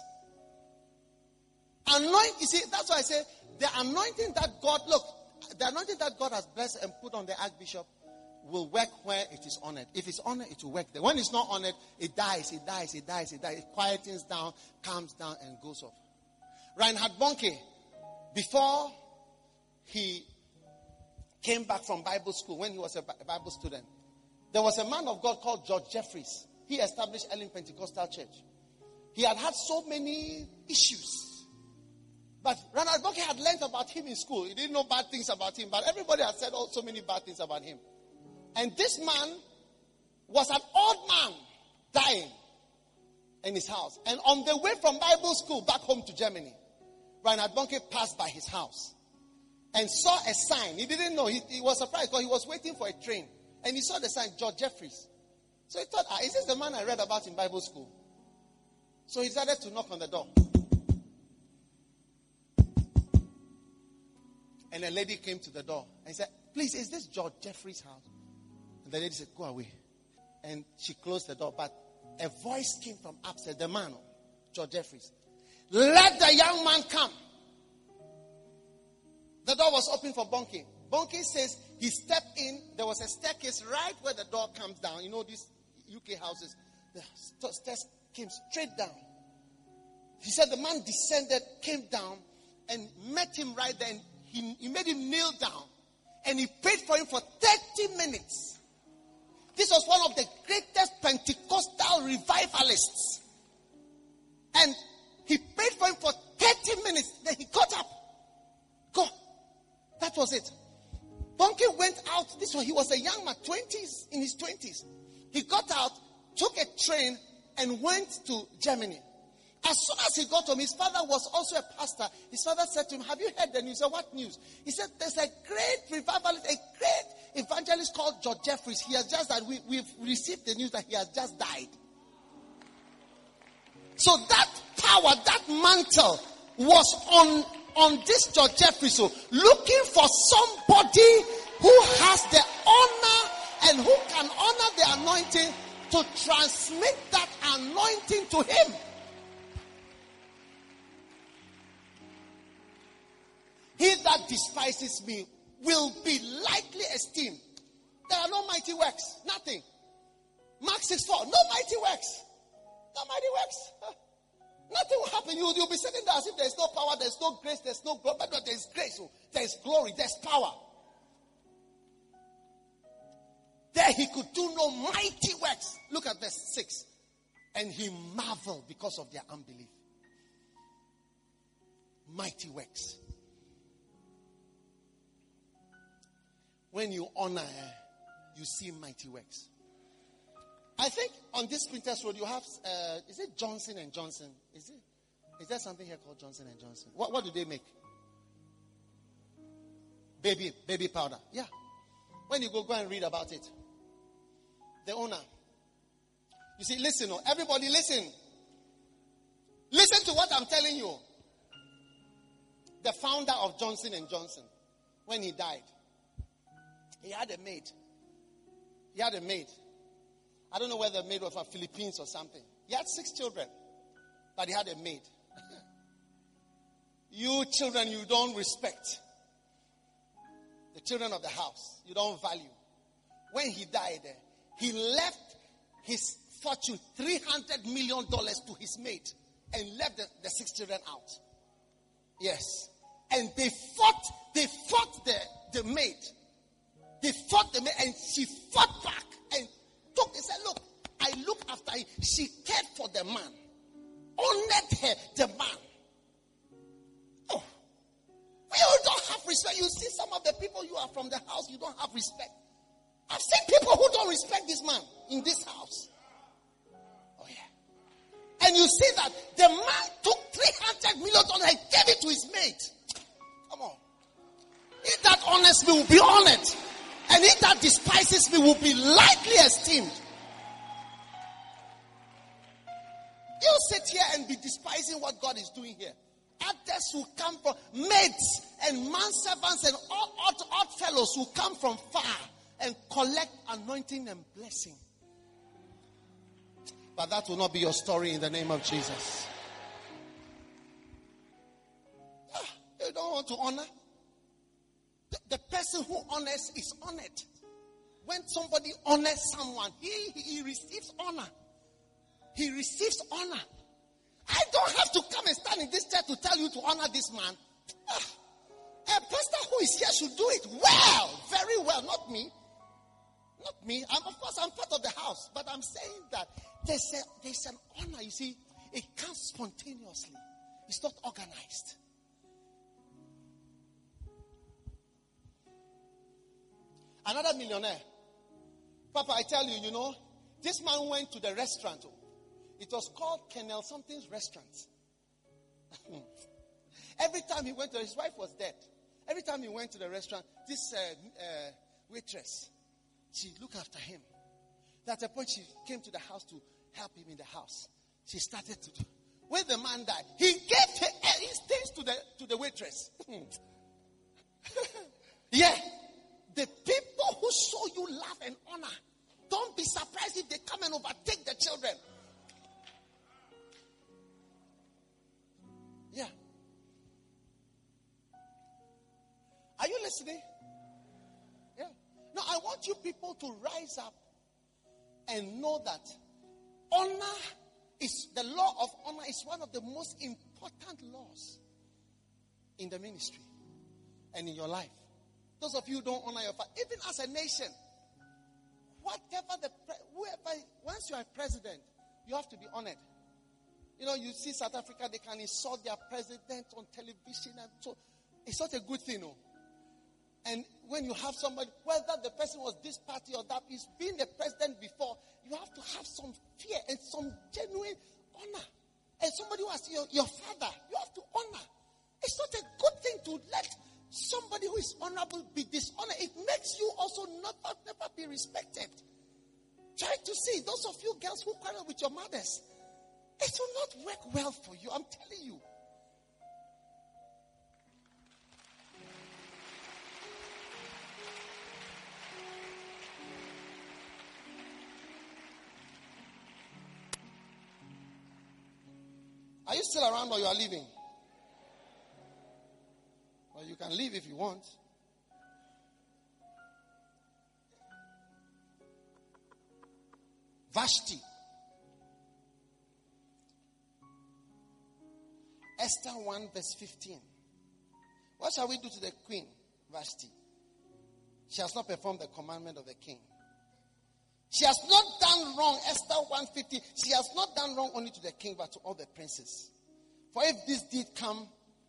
You see, that's why I say the anointing that God has blessed and put on the Archbishop will work where it is honored. If it's honored, it will work there. When it's not honored, it dies. It quietens down, calms down, and goes off. Reinhard Bonnke, before he came back from Bible school, when he was a Bible student, there was a man of God called George Jeffries. He established Ellen Pentecostal Church. He had so many issues. But Reinhard Bonnke had learned about him in school. He didn't know bad things about him, but everybody had said so many bad things about him. And this man was an old man dying in his house. And on the way from Bible school back home to Germany, Reinhard Bonnke passed by his house and saw a sign. He didn't know. He was surprised because he was waiting for a train. And he saw the sign, George Jeffries. So he thought, is this the man I read about in Bible school? So he started to knock on the door. And a lady came to the door and said, please, is this George Jeffries' house? And the lady said, go away. And she closed the door. But a voice came from upstairs, the man, George Jeffries. Let the young man come. The door was open for Bonnke. Bonnke says he stepped in. There was a staircase right where the door comes down. You know these UK houses. The stairs came straight down. He said the man descended, came down, and met him right there. And he made him kneel down. And he prayed for him for 30 minutes. This was one of the greatest Pentecostal revivalists. And he prayed for him for 30 minutes. Then he got up. Go. That was it. Bonnke went out. He was a young man, in his 20s. He got out, took a train, and went to Germany. As soon as he got home, his father was also a pastor. His father said to him, have you heard the news? He said, what news? He said, there's a great revivalist, a great evangelist called George Jeffries. He has just died. We've received the news that he has just died. So that power, that mantle was on this George Jeffries. So looking for somebody who has the honor and who can honor the anointing to transmit that anointing to him. He that despises me will be lightly esteemed. There are no mighty works. Nothing. Mark 6:4. No mighty works. No mighty works. Nothing will happen. You'll be sitting there as if there's no power, there's no grace, there's no glory. But there's grace, there's glory, there's power. There he could do no mighty works. Look at verse 6. And he marveled because of their unbelief. Mighty works. When you honor, you see mighty works. I think on this Printers Road you have, is it Johnson & Johnson? Is there something here called Johnson & Johnson? What do they make? Baby powder. Yeah. When you go and read about it. The owner. You see, listen, everybody listen. Listen to what I'm telling you. The founder of Johnson & Johnson, when he died, he had a maid. I don't know whether the maid was from Philippines or something. He had 6 children, but he had a maid. You children, you don't respect. The children of the house, you don't value. When he died, he left his fortune, $300 million to his maid, and left the 6 children out. Yes. And they fought the maid. They fought the maid, and she fought back and they said, look, I look after her. She cared for the man. Honored her, the man. Oh. We don't have respect. You see some of the people you are from the house, you don't have respect. I've seen people who don't respect this man in this house. Oh yeah. And you see that the man took $300 million and gave it to his mate. Come on. He that honors me will be honored. And he that despises me will be lightly esteemed. You sit here and be despising what God is doing here. Others who come from maids and manservants and all odd fellows who come from far and collect anointing and blessing. But that will not be your story in the name of Jesus. You don't want to honor? The person who honors is honored. When somebody honors someone, he receives honor. He receives honor. I don't have to come and stand in this church to tell you to honor this man. A pastor who is here should do it well, very well, not me. Not me. Of course, I'm part of the house, but I'm saying that there's an honor. You see, it comes spontaneously. It's not organized. Another millionaire. Papa, I tell you, this man went to the restaurant. It was called Colonel Something's Restaurant. Every time he went his wife was dead. Every time he went to the restaurant, this waitress, she looked after him. At a point, she came to the house to help him in the house. She started to do. When the man died, he gave his things to the waitress. Yeah. The people who show you love and honor, don't be surprised if they come and overtake the children. Yeah. Are you listening? Yeah. No, I want you people to rise up and know that the law of honor is one of the most important laws in the ministry and in your life. Those of you who don't honor your father, even as a nation, once you are president, you have to be honored. You see South Africa, they can insult their president on television, and so it's not a good thing, no. And when you have somebody, whether the person was this party or that, he's been the president before, you have to have some fear and some genuine honor. And somebody who has your father, you have to honor. It's not a good thing to let somebody who is honorable be dishonored. It makes you also never be respected. Try to see those of you girls who quarrel with your mothers. It will not work well for you. I'm telling you. Are you still around or you are leaving? Well, you can leave if you want. Vashti. Esther 1 verse 15. What shall we do to the queen, Vashti? She has not performed the commandment of the king. She has not done wrong. Esther 1:50. She has not done wrong only to the king, but to all the princes. For if this deed come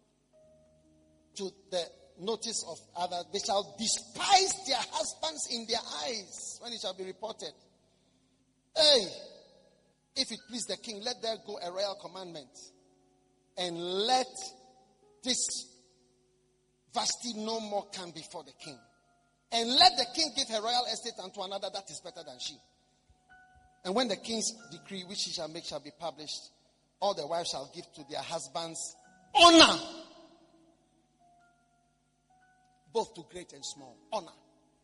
to the notice of others, they shall despise their husbands in their eyes when it shall be reported. Hey, if it please the king, let there go a royal commandment, and let this Vashti no more come before the king. And let the king give her royal estate unto another that is better than she. And when the king's decree which he shall make shall be published, all the wives shall give to their husbands honor. Both to great and small. Honor.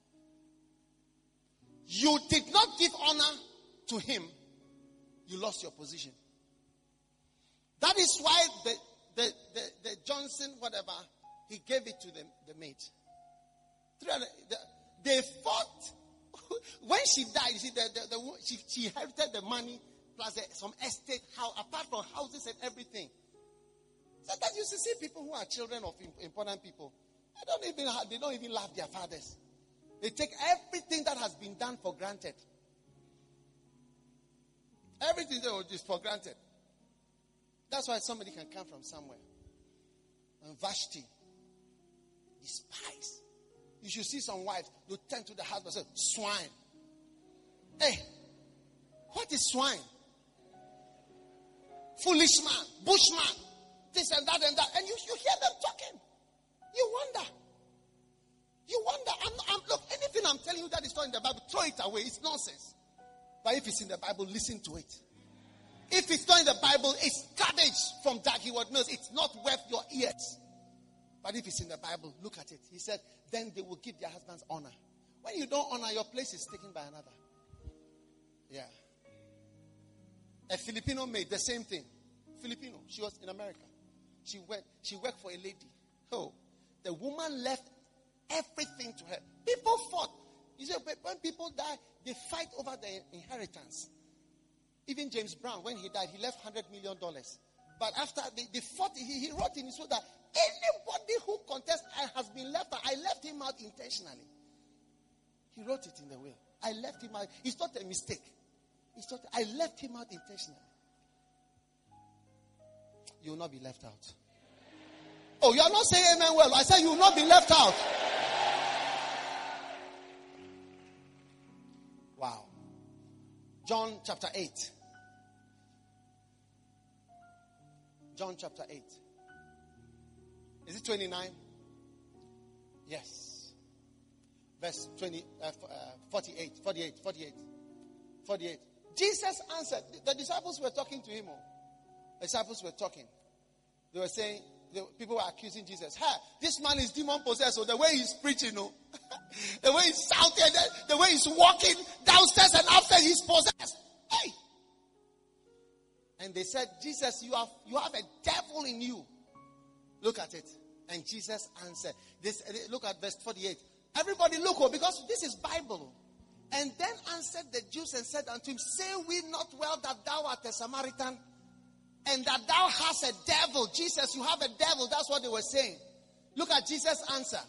You did not give honor to him, you lost your position. That is why the Johnson, whatever, he gave it to the maid. They fought. When she died, you see, she inherited the money plus some estate, apart from houses and everything. Sometimes you see people who are children of important people. They don't even love their fathers. They take everything that has been done for granted. Everything is for granted. That's why somebody can come from somewhere. And Vashti, despise. You should see some wives, they'll turn to the husband and say, swine. Hey, what is swine? Foolish man, bushman, this and that and that. And you hear them talking. You wonder. Look, anything I'm telling you that is not in the Bible, throw it away. It's nonsense. But if it's in the Bible, listen to it. If it's not in the Bible, it's garbage from Dag Heward Mills. It's not worth your ears. But if it's in the Bible, look at it. He said, then they will give their husbands honor. When you don't honor, your place is taken by another. Yeah. A Filipino maid, the same thing. Filipino, she was in America. She worked for a lady. Oh, the woman left everything to her. People fought. You see, when people die, they fight over the inheritance. Even James Brown, when he died, he left $100 million. But after the 40, he wrote in his will that anybody who contests has been left out. I left him out intentionally. He wrote it in the will. I left him out. It's not a mistake. I left him out intentionally. You will not be left out. Oh, you are not saying amen well. I said you will not be left out. Wow. John chapter 8. John chapter 8. Is it 29? Yes. Verse 48. Jesus answered. The disciples were talking to him. The disciples were talking. They were saying, people were accusing Jesus. Hey, this man is demon possessed. So the way he's preaching, the way he's shouting, the way he's walking downstairs and upstairs, he's possessed. Hey! And they said, Jesus, you have a devil in you. Look at it. And Jesus answered. Look at verse 48. Everybody look, because this is Bible. And then answered the Jews and said unto him, say we not well that thou art a Samaritan, and that thou hast a devil? Jesus, you have a devil. That's what they were saying. Look at Jesus' answer.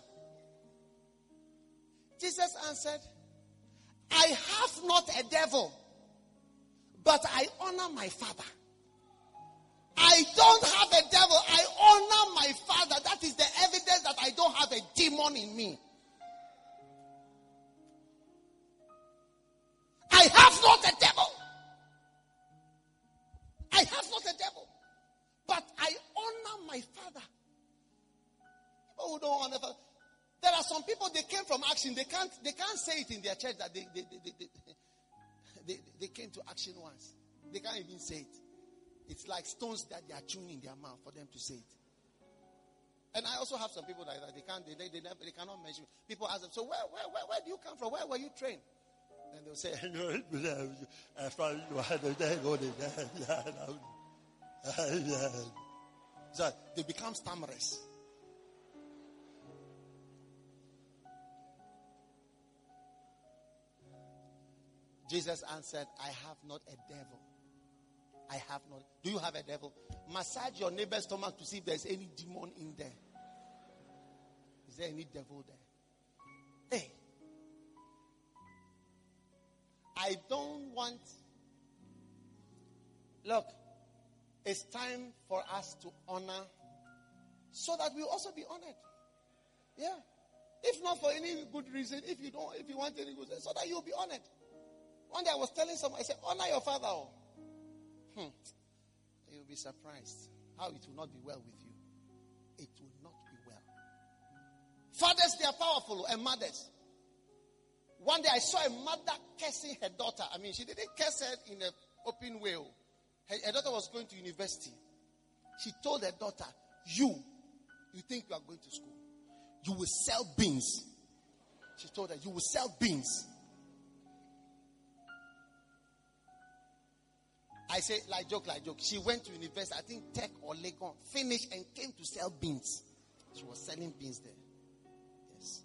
Jesus answered, I have not a devil, but I honor my Father. I don't have a devil. I honor my Father. That is the evidence that I don't have a demon in me. I have not a devil. I have not a devil. But I honor my Father. People who don't honor Father. There are some people, they came from action. They can't say it in their church that they came to action once. They can't even say it. It's like stones that they are chewing in their mouth for them to say it. And I also have some people like that. They cannot mention. People ask them, so where do you come from? Where were you trained? And they'll say, so they become stammerers. Jesus answered, I have not a devil. I have not. Do you have a devil? Massage your neighbor's stomach to see if there's any demon in there. Is there any devil there? Hey. I don't want. Look, it's time for us to honor so that we'll also be honored. Yeah. If not for any good reason, if you want any good reason, so that you'll be honored. One day I was telling someone, I said, honor your father. You'll be surprised how it will not be well with you. It will not be well. Fathers, they are powerful, and mothers. One day I saw a mother cursing her daughter. I mean, she didn't curse her in an open way. Her daughter was going to university. She told her daughter, you think you are going to school. You will sell beans. She told her, you will sell beans. I say, like joke. She went to university, I think Tech or Legon, finished and came to sell beans. She was selling beans there. Yes.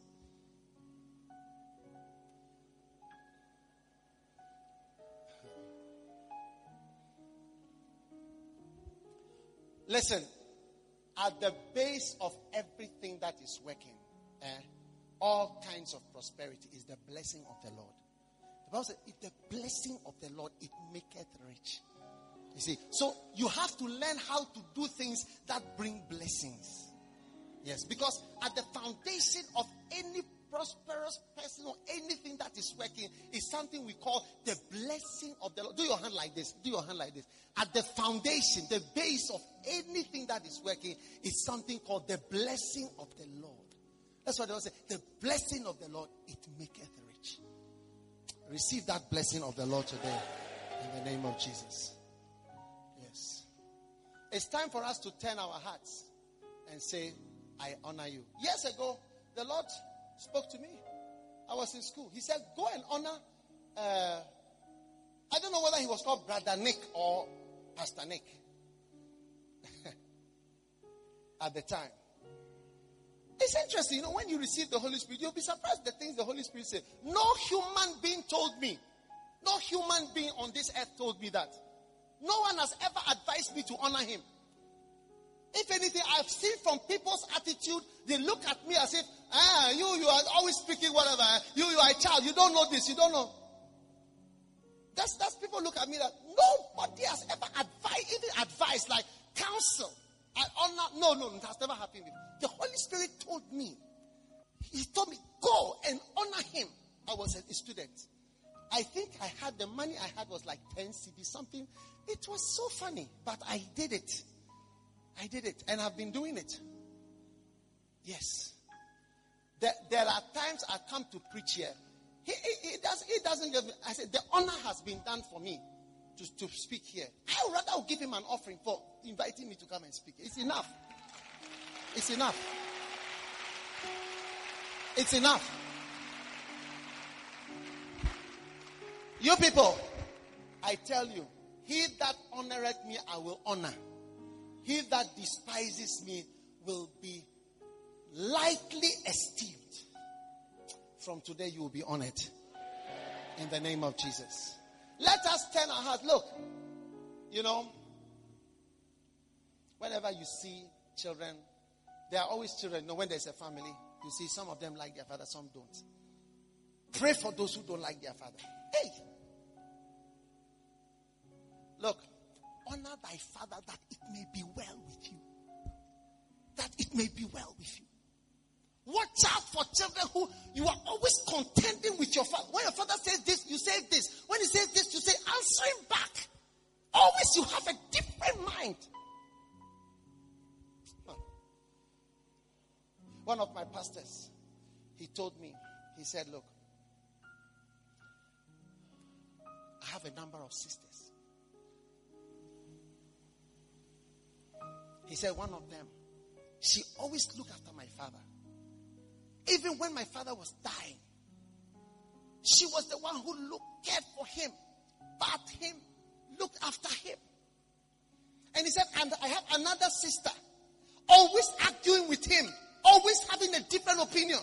Listen, at the base of everything that is working, all kinds of prosperity is the blessing of the Lord. The Bible says, if the blessing of the Lord, it maketh rich. You see, so you have to learn how to do things that bring blessings. Yes, because at the foundation of any prosperous person or anything that is working is something we call the blessing of the Lord. Do your hand like this. Do your hand like this. At the foundation, the base of anything that is working is something called the blessing of the Lord. That's what they will say. The blessing of the Lord, it maketh rich. Receive that blessing of the Lord today in the name of Jesus. Yes. It's time for us to turn our hearts and say, I honor you. Years ago, the Lord spoke to me. I was in school. He said, go and honor, I don't know whether he was called Brother Nick or Pastor Nick at the time. It's interesting, when you receive the Holy Spirit, you'll be surprised at the things the Holy Spirit said. No human being told me. No human being on this earth told me that. No one has ever advised me to honor him. If anything, I've seen from people's attitude, they look at me as if, you are always speaking whatever. You are a child. You don't know this. You don't know. That's people look at me that nobody has ever advised, like counsel. I honor. No, it has never happened before. The Holy Spirit told me. He told me, go and honor him. I was a student. I think I had the money I had was like 10 cedis, something. It was so funny, but I did it. And I've been doing it. Yes. There are times I come to preach here. He doesn't give me. I said, the honor has been done for me to speak here. I would rather give him an offering for inviting me to come and speak. It's enough. It's enough. It's enough. You people, I tell you, he that honoreth me, I will honor. He that despises me will be lightly esteemed. From today, you will be honored. In the name of Jesus. Let us turn our hearts. Look, whenever you see children, there are always children. When there's a family, you see some of them like their father, some don't. Pray for those who don't like their father. Hey! Look, honor thy father that it may be well with you. That it may be well with you. Watch out for children who you are always contending with your father. When your father says this, you say this. When he says this, you say answer him back. Always you have a different mind. One of my pastors, he told me, he said, look, I have a number of sisters. He said one of them, she always looked after my father. Even when my father was dying, she was the one who cared for him, bathed him, looked after him. And he said, and I have another sister, always arguing with him, always having a different opinion.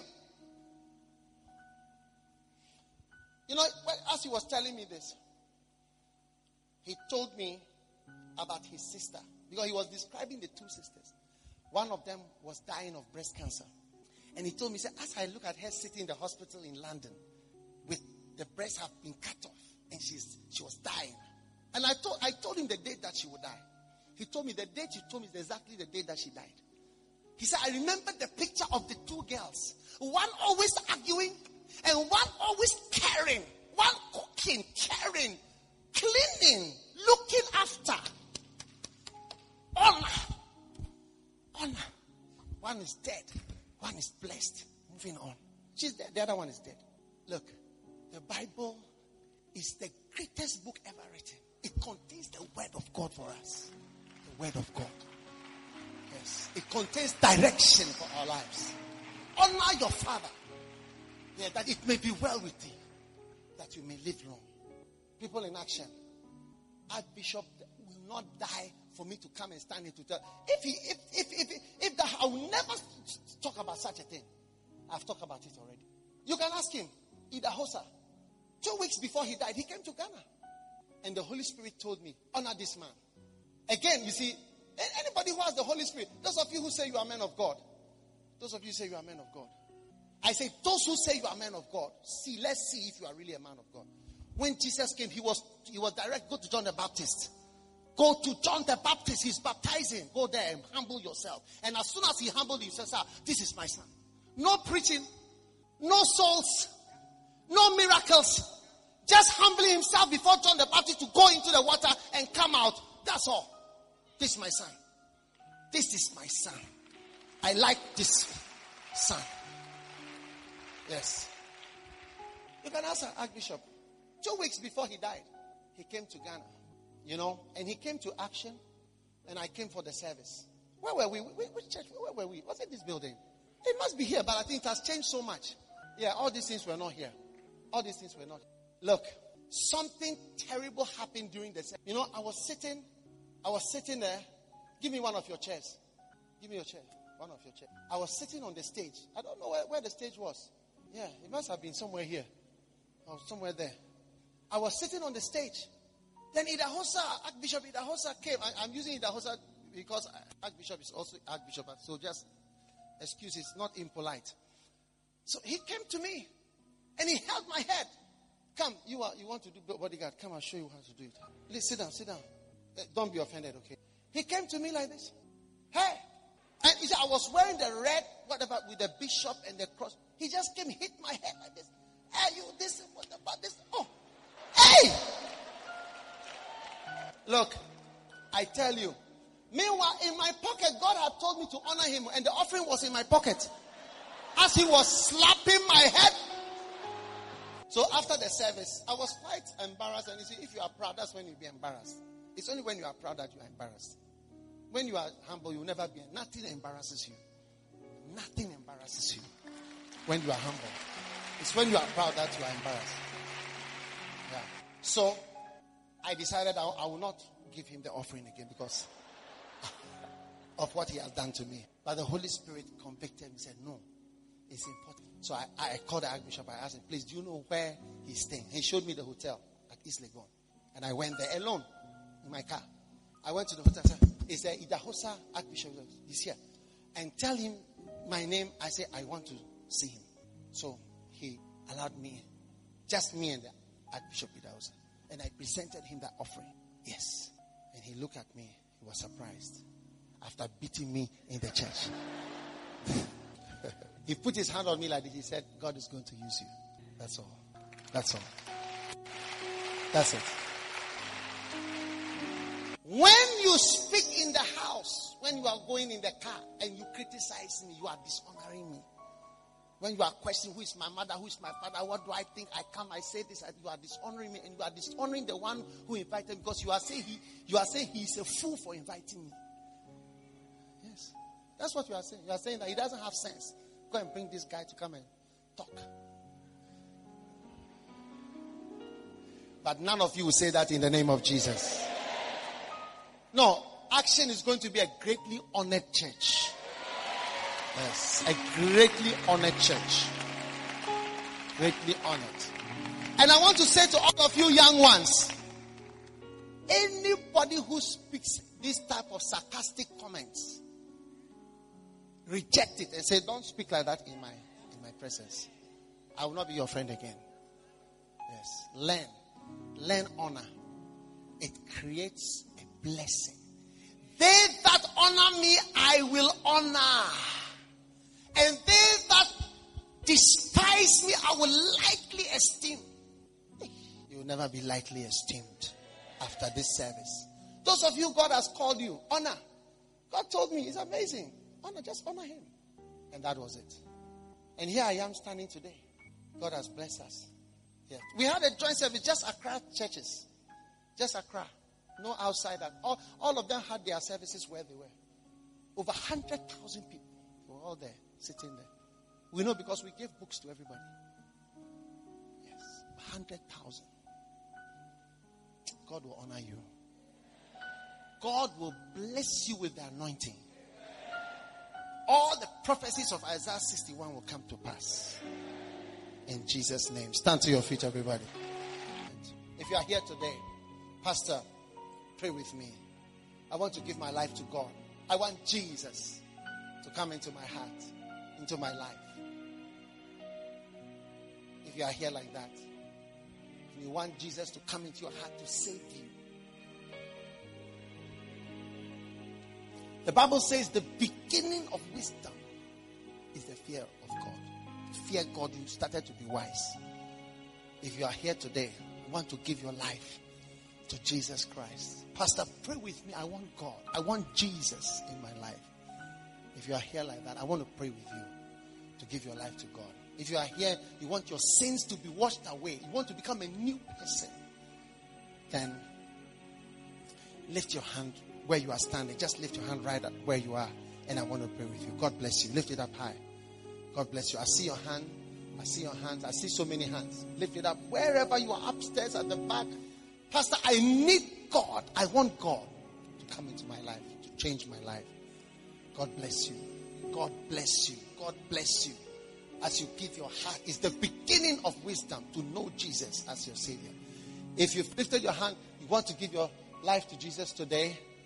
As he was telling me this, he told me about his sister. Because he was describing the two sisters. One of them was dying of breast cancer. And he told me, he said, as I look at her sitting in the hospital in London, with the breast have been cut off, and she was dying. And I told him the date that she would die. He told me the date you told me is exactly the date that she died. He said, I remember the picture of the two girls. One always arguing, and one always caring. One cooking, caring, cleaning, looking after. Honor. One is dead. One is blessed. Moving on. She's dead. The other one is dead. Look, the Bible is the greatest book ever written. It contains the word of God for us. The word of God. Yes. It contains direction for our lives. Honor your father. Yeah, that it may be well with thee. That you may live long. People in action. Archbishop will not die for me to come and stand here to tell. If that, I will never talk about such a thing. I've talked about it already. You can ask him. Idahosa. 2 weeks before he died, he came to Ghana. And the Holy Spirit told me, honor this man. Again, you see, anybody who has the Holy Spirit, those of you who say you are men of God, those of you say you are men of God. I say, those who say you are men of God, let's see if you are really a man of God. When Jesus came, he was direct. Go to John the Baptist. Go to John the Baptist. He's baptizing. Go there and humble yourself. And as soon as he humbled himself, this is my son. No preaching, no souls, no miracles. Just humbling himself before John the Baptist to go into the water and come out. That's all. This is my son. This is my son. I like this son. Yes. You can ask Archbishop. 2 weeks before he died, he came to Ghana. And he came to action, and I came for the service. Where were we? Which church? Where were we? Was it this building? It must be here, but I think it has changed so much. Yeah, all these things were not here. All these things were not. Look, something terrible happened during the service. I was sitting there. Give me one of your chairs. Give me your chair. One of your chairs. I was sitting on the stage. I don't know where the stage was. Yeah, it must have been somewhere here. Or somewhere there. I was sitting on the stage. Then Archbishop Idahosa came. I'm using Idahosa because Archbishop is also Archbishop, so just excuse, it's not impolite. So he came to me and he held my head. Come, you want to do bodyguard? Come, I'll show you how to do it. Please sit down. Don't be offended, okay? He came to me like this. Hey, and he said I was wearing the red whatever with the bishop and the cross. He just came, hit my head like this. Hey, you this? What about this? Oh, hey! Look, I tell you. Meanwhile, in my pocket, God had told me to honor him, and the offering was in my pocket. As he was slapping my head. So after the service, I was quite embarrassed. And you see, if you are proud, that's when you'll be embarrassed. It's only when you are proud that you are embarrassed. When you are humble, you'll never be. Nothing embarrasses you. Nothing embarrasses you when you are humble. It's when you are proud that you are embarrassed. Yeah. So I decided I will not give him the offering again because of what he has done to me. But the Holy Spirit convicted me and said, no, it's important. So I called the Archbishop. I asked him, please, do you know where he's staying? He showed me the hotel at East Legon. And I went there alone in my car. I went to the hotel. I said, it's the Idahosa Archbishop. He's here. And tell him my name. I said, I want to see him. So he allowed me, just me and the Archbishop Idahosa. And I presented him that offering. Yes. And he looked at me. He was surprised. After beating me in the church. He put his hand on me like this. He said, God is going to use you. That's all. That's all. That's it. When you speak in the house, when you are going in the car and you criticize me, you are dishonoring me. When you are questioning who is my mother, who is my father, what do I think? I come, I say this, you are dishonoring me, and you are dishonoring the one who invited me, because you are saying he is a fool for inviting me. Yes. That's what you are saying. You are saying that he doesn't have sense. Go and bring this guy to come and talk. But none of you will say that in the name of Jesus. No, Action is going to be a greatly honored church. Yes, a greatly honored church. Greatly honored. And I want to say to all of you young ones, anybody who speaks this type of sarcastic comments, reject it and say, don't speak like that in my presence. I will not be your friend again. Yes. Learn honor. It creates a blessing. They that honor me, I will honor. And they that despise me, I will lightly esteem. You will never be lightly esteemed after this service. Those of you God has called you, honor. God told me, it's amazing. Honor, just honor him. And that was it. And here I am standing today. God has blessed us. Yeah. We had a joint service, just Accra churches. Just Accra. No outside. All of them had their services where they were. Over 100,000 people were all there, sitting there. We know because we gave books to everybody. Yes. 100,000. God will honor you. God will bless you with the anointing. All the prophecies of Isaiah 61 will come to pass. In Jesus' name. Stand to your feet, everybody. If you are here today, Pastor, pray with me. I want to give my life to God. I want Jesus to come into my heart, into my life. If you are here like that, if you want Jesus to come into your heart to save you. The Bible says the beginning of wisdom is the fear of God. To fear God, you started to be wise. If you are here today, you want to give your life to Jesus Christ. Pastor, pray with me. I want God. I want Jesus in my life. If you are here like that, I want to pray with you to give your life to God. If you are here, you want your sins to be washed away. You want to become a new person. Then lift your hand where you are standing. Just lift your hand right up where you are. And I want to pray with you. God bless you. Lift it up high. God bless you. I see your hand. I see your hands. I see so many hands. Lift it up. Wherever you are, upstairs, at the back. Pastor, I need God. I want God to come into my life, to change my life. God bless you. God bless you. God bless you. As you give your heart, it's the beginning of wisdom to know Jesus as your Savior. If you've lifted your hand, you want to give your life to Jesus today,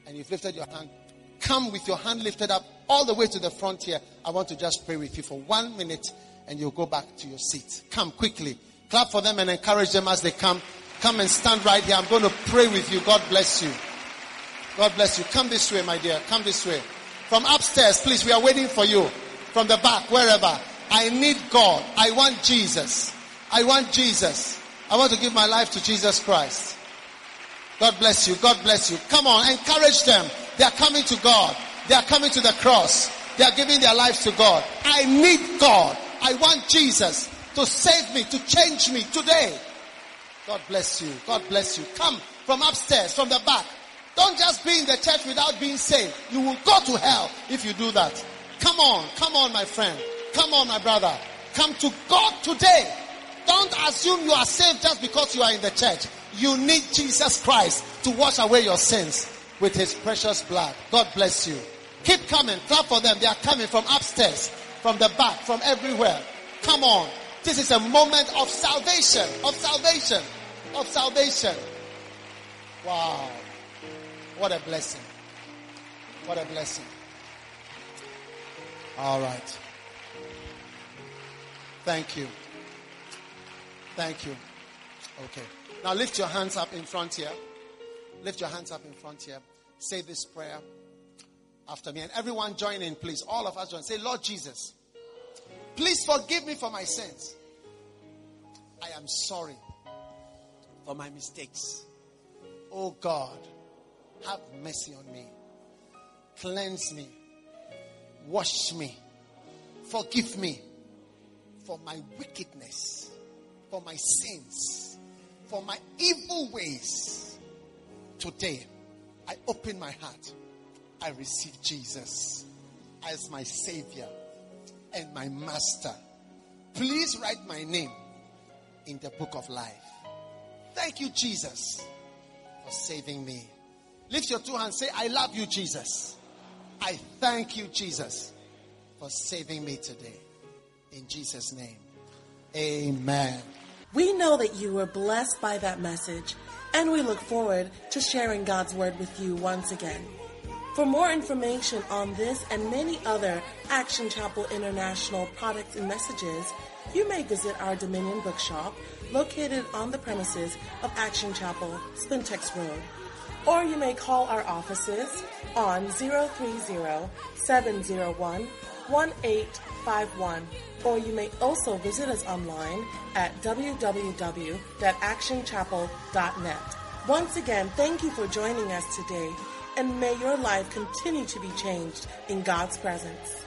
and you've lifted your hand, come with your hand lifted up all the way to the front here. I want to just pray with you for 1 minute, and you'll go back to your seat. Come quickly. Clap for them and encourage them as they come. Come and stand right here. I'm going to pray with you. God bless you. God bless you. Come this way, my dear. Come this way. From upstairs, please, we are waiting for you. From the back, wherever. I need God. I want Jesus. I want Jesus. I want to give my life to Jesus Christ. God bless you. God bless you. Come on, encourage them. They are coming to God. They are coming to the cross. They are giving their lives to God. I need God. I want Jesus to save me, to change me today. God bless you. God bless you. Come from upstairs, from the back. Don't just be in the church without being saved. You will go to hell if you do that. Come on, my friend. Come on, my brother. Come to God today. Don't assume you are saved just because you are in the church. You need Jesus Christ to wash away your sins with his precious blood. God bless you. Keep coming. Clap for them. They are coming from upstairs, from the back, from everywhere. Come on. This is a moment of salvation. Of salvation. Of salvation. Wow. What a blessing. What a blessing. All right. Thank you. Thank you. Okay. Now lift your hands up in front here. Lift your hands up in front here. Say this prayer after me. And everyone join in, please. All of us join. Say, Lord Jesus, please forgive me for my sins. I am sorry for my mistakes. Oh God, have mercy on me. Cleanse me. Wash me. Forgive me for my wickedness, for my sins, for my evil ways. Today, I open my heart. I receive Jesus as my Savior and my Master. Please write my name in the book of life. Thank you, Jesus, for saving me. Lift your two hands. Say, I love you, Jesus. I thank you, Jesus, for saving me today. In Jesus' name, amen. We know that you were blessed by that message, and we look forward to sharing God's word with you once again. For more information on this and many other Action Chapel International products and messages, you may visit our Dominion Bookshop located on the premises of Action Chapel, Spintex Road. Or you may call our offices on 030-701-1851. Or you may also visit us online at www.actionchapel.net. Once again, thank you for joining us today, and may your life continue to be changed in God's presence.